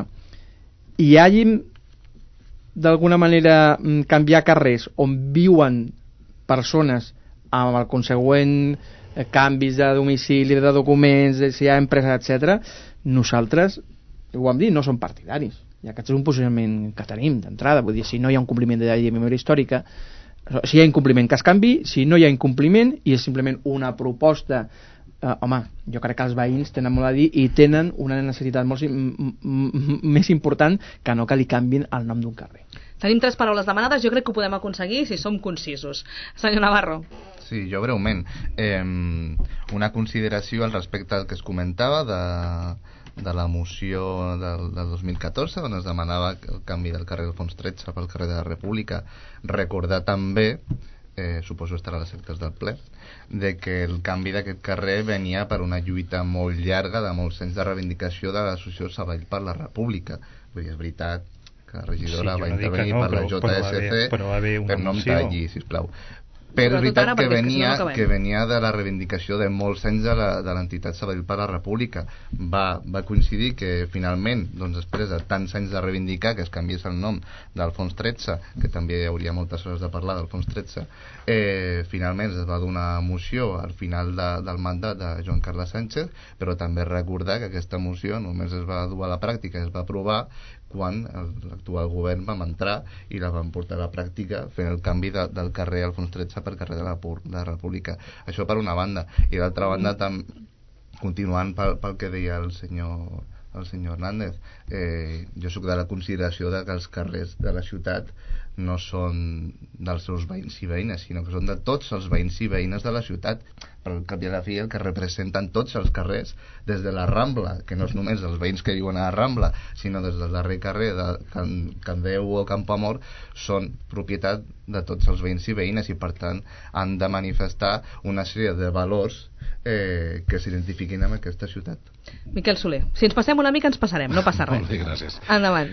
i hagin d'alguna manera canviar carrers on viuen persones amb el consegüent eh, canvis de domicili, de documents, si hi ha empreses, etcètera, nosaltres, ho vam dir, no som partidaris. I aquest és un posicionament que tenim d'entrada. Vull dir, si no hi ha un compliment de la llei de memòria històrica, si hi ha incompliment que es canvi, si no hi ha incompliment i és simplement una proposta, eh, home, jo crec que els veïns tenen molt a dir i tenen una necessitat molt més important que no que li canvin el nom d'un carrer. Tenim tres paraules demanades, jo crec que ho podem aconseguir si som concisos. Senyor Navarro. Sí, jo breument. Eh, una consideració al respecte al que es comentava de, de la moció del, del dos mil catorze, on es demanava el canvi del carrer Alfons tretze pel carrer de la República. Recordar també, eh, suposo estarà a les actes del ple, de que el canvi d'aquest carrer venia per una lluita molt llarga de molts anys de reivindicació de l'associació Sabadell per la República. Vull dir, és veritat que la regidora sí, va intervenir no, per la J S C, però va haver, però va haver una però no em moció. talli, sisplau. Però és veritat que venia, que venia de la reivindicació de molts anys de la, de l'entitat Sabadell per la República. Va, va coincidir que finalment, doncs després de tants anys de reivindicar que es canviés el nom d'Alfons tretze, que també hi hauria moltes hores de parlar d'Alfons tretze, eh, finalment es va donar moció al final de, del mandat de Joan Carles Sánchez, però també recordar que aquesta moció només es va dur a la pràctica, es va aprovar quan l'actual govern vam entrar i la vam portar a la pràctica fent el canvi de, del carrer Alfons tretze per carrer de la, de la República. Això per una banda. I d'altra banda, tam, continuant pel, pel que deia el senyor, el senyor Hernández, eh, jo soc de la consideració de que els carrers de la ciutat no són dels seus veïns i veïnes, sinó que són de tots els veïns i veïnes de la ciutat. Per al cap i a la fi, el que representen tots els carrers, des de la Rambla, que no és només els veïns que viuen a la Rambla, sinó des del darrer carrer de Can, Can Déu o Campoamor, són propietat de tots els veïns i veïnes i, per tant, han de manifestar una sèrie de valors eh, que s'identifiquin amb aquesta ciutat. Miquel Soler, si ens passem una mica ens passarem, no passa res. Molt bé, gràcies. Endavant.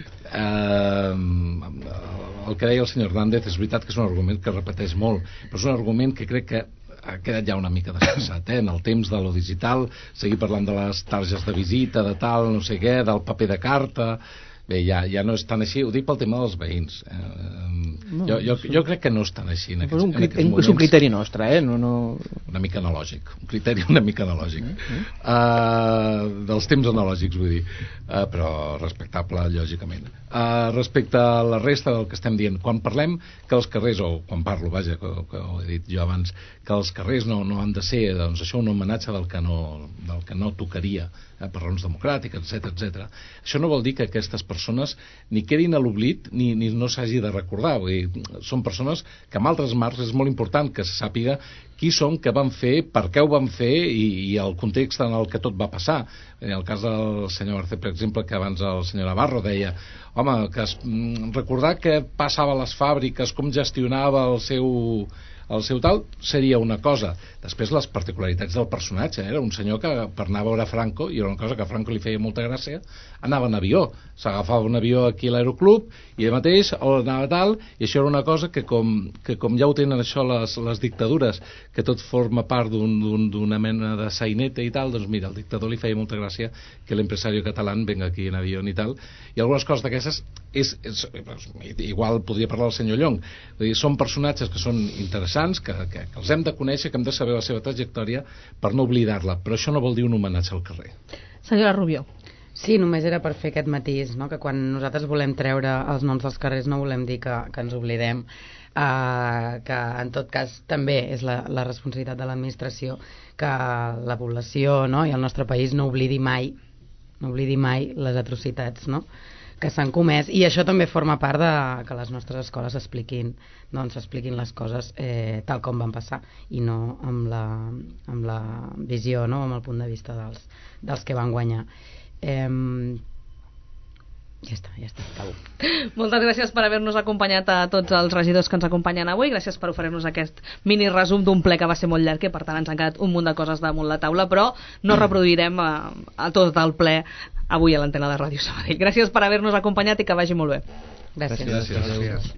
Uh, el que deia el senyor Hernández és veritat que és un argument que es repeteix molt, però és un argument que crec que ha quedat ja una mica descansat, eh? En el temps de lo digital, seguir parlant de les targes de visita, de tal, no sé què, del paper de carta. Bé, ja, ja no és tan així, ho dic pel tema dels veïns. Eh, no, jo, jo, jo crec que no és tan així en aquests, un, en aquests moments. És un criteri nostre, eh? No, no... Una mica analògic, un criteri una mica analògic. Mm-hmm. Uh, dels temps analògics, vull dir. Uh, però respectable, lògicament. Uh, respecte a la resta del que estem dient, quan parlem que els carrers, o quan parlo, vaja, que, que ho he dit jo abans, que els carrers no, no han de ser, doncs això, un homenatge del que no, del que no tocaria, eh, per raons democràtiques, etcètera, etcètera. Això no vol dir que aquestes persones ni quedin a l'oblit ni, ni no s'hagi de recordar. Vull dir, són persones que amb altres marcs és molt important que se sàpiga qui són, què van fer, per què ho van fer i, i el context en el que tot va passar. En el cas del senyor Arce, per exemple, que abans el senyor Navarro deia, home, que es, recordar què passava a les fàbriques, com gestionava el seu... el seu tal, seria una cosa. Després les particularitats del personatge, era un senyor que per anar a veure Franco, i era una cosa que a Franco li feia molta gràcia, anava en avió, s'agafava un avió aquí a l'aeroclub i ell mateix anava tal, i això era una cosa que com, que com ja ho tenen això les, les dictadures, que tot forma part d'una un, mena de saineta i tal, doncs mira, al dictador li feia molta gràcia que l'empresari català venga aquí en avió i tal, i algunes coses d'aquestes és, és, igual podria parlar el senyor Llong, vull dir, són personatges que són interessants, que, que, que els hem de conèixer, que hem de saber la seva trajectòria per no oblidar-la, però això no vol dir un homenatge al carrer. Senyora Rubió. Sí, només era per fer aquest matís, no? Que quan nosaltres volem treure els noms dels carrers no volem dir que, que ens oblidem, uh, que en tot cas també és la, la responsabilitat de l'administració que la població, no? I el nostre país no oblidi mai, no oblidi mai les atrocitats, no? Que s'han comès, i això també forma part de que les nostres escoles expliquin, doncs, expliquin les coses eh, tal com van passar i no amb la, amb la visió, no? Amb el punt de vista dels, dels que van guanyar. Eh, ja està, ja està, acabo. Moltes gràcies per haver-nos acompanyat a tots els regidors que ens acompanyen avui, gràcies per oferir-nos aquest mini resum d'un ple que va ser molt llarg, que per tant ens han quedat un munt de coses damunt la taula, però no reproduirem a, a tot el ple avui a l'antena de Ràdio Sabadell. Gràcies per haver-nos acompanyat i que vagi molt bé. Gràcies. Gràcies. Gràcies.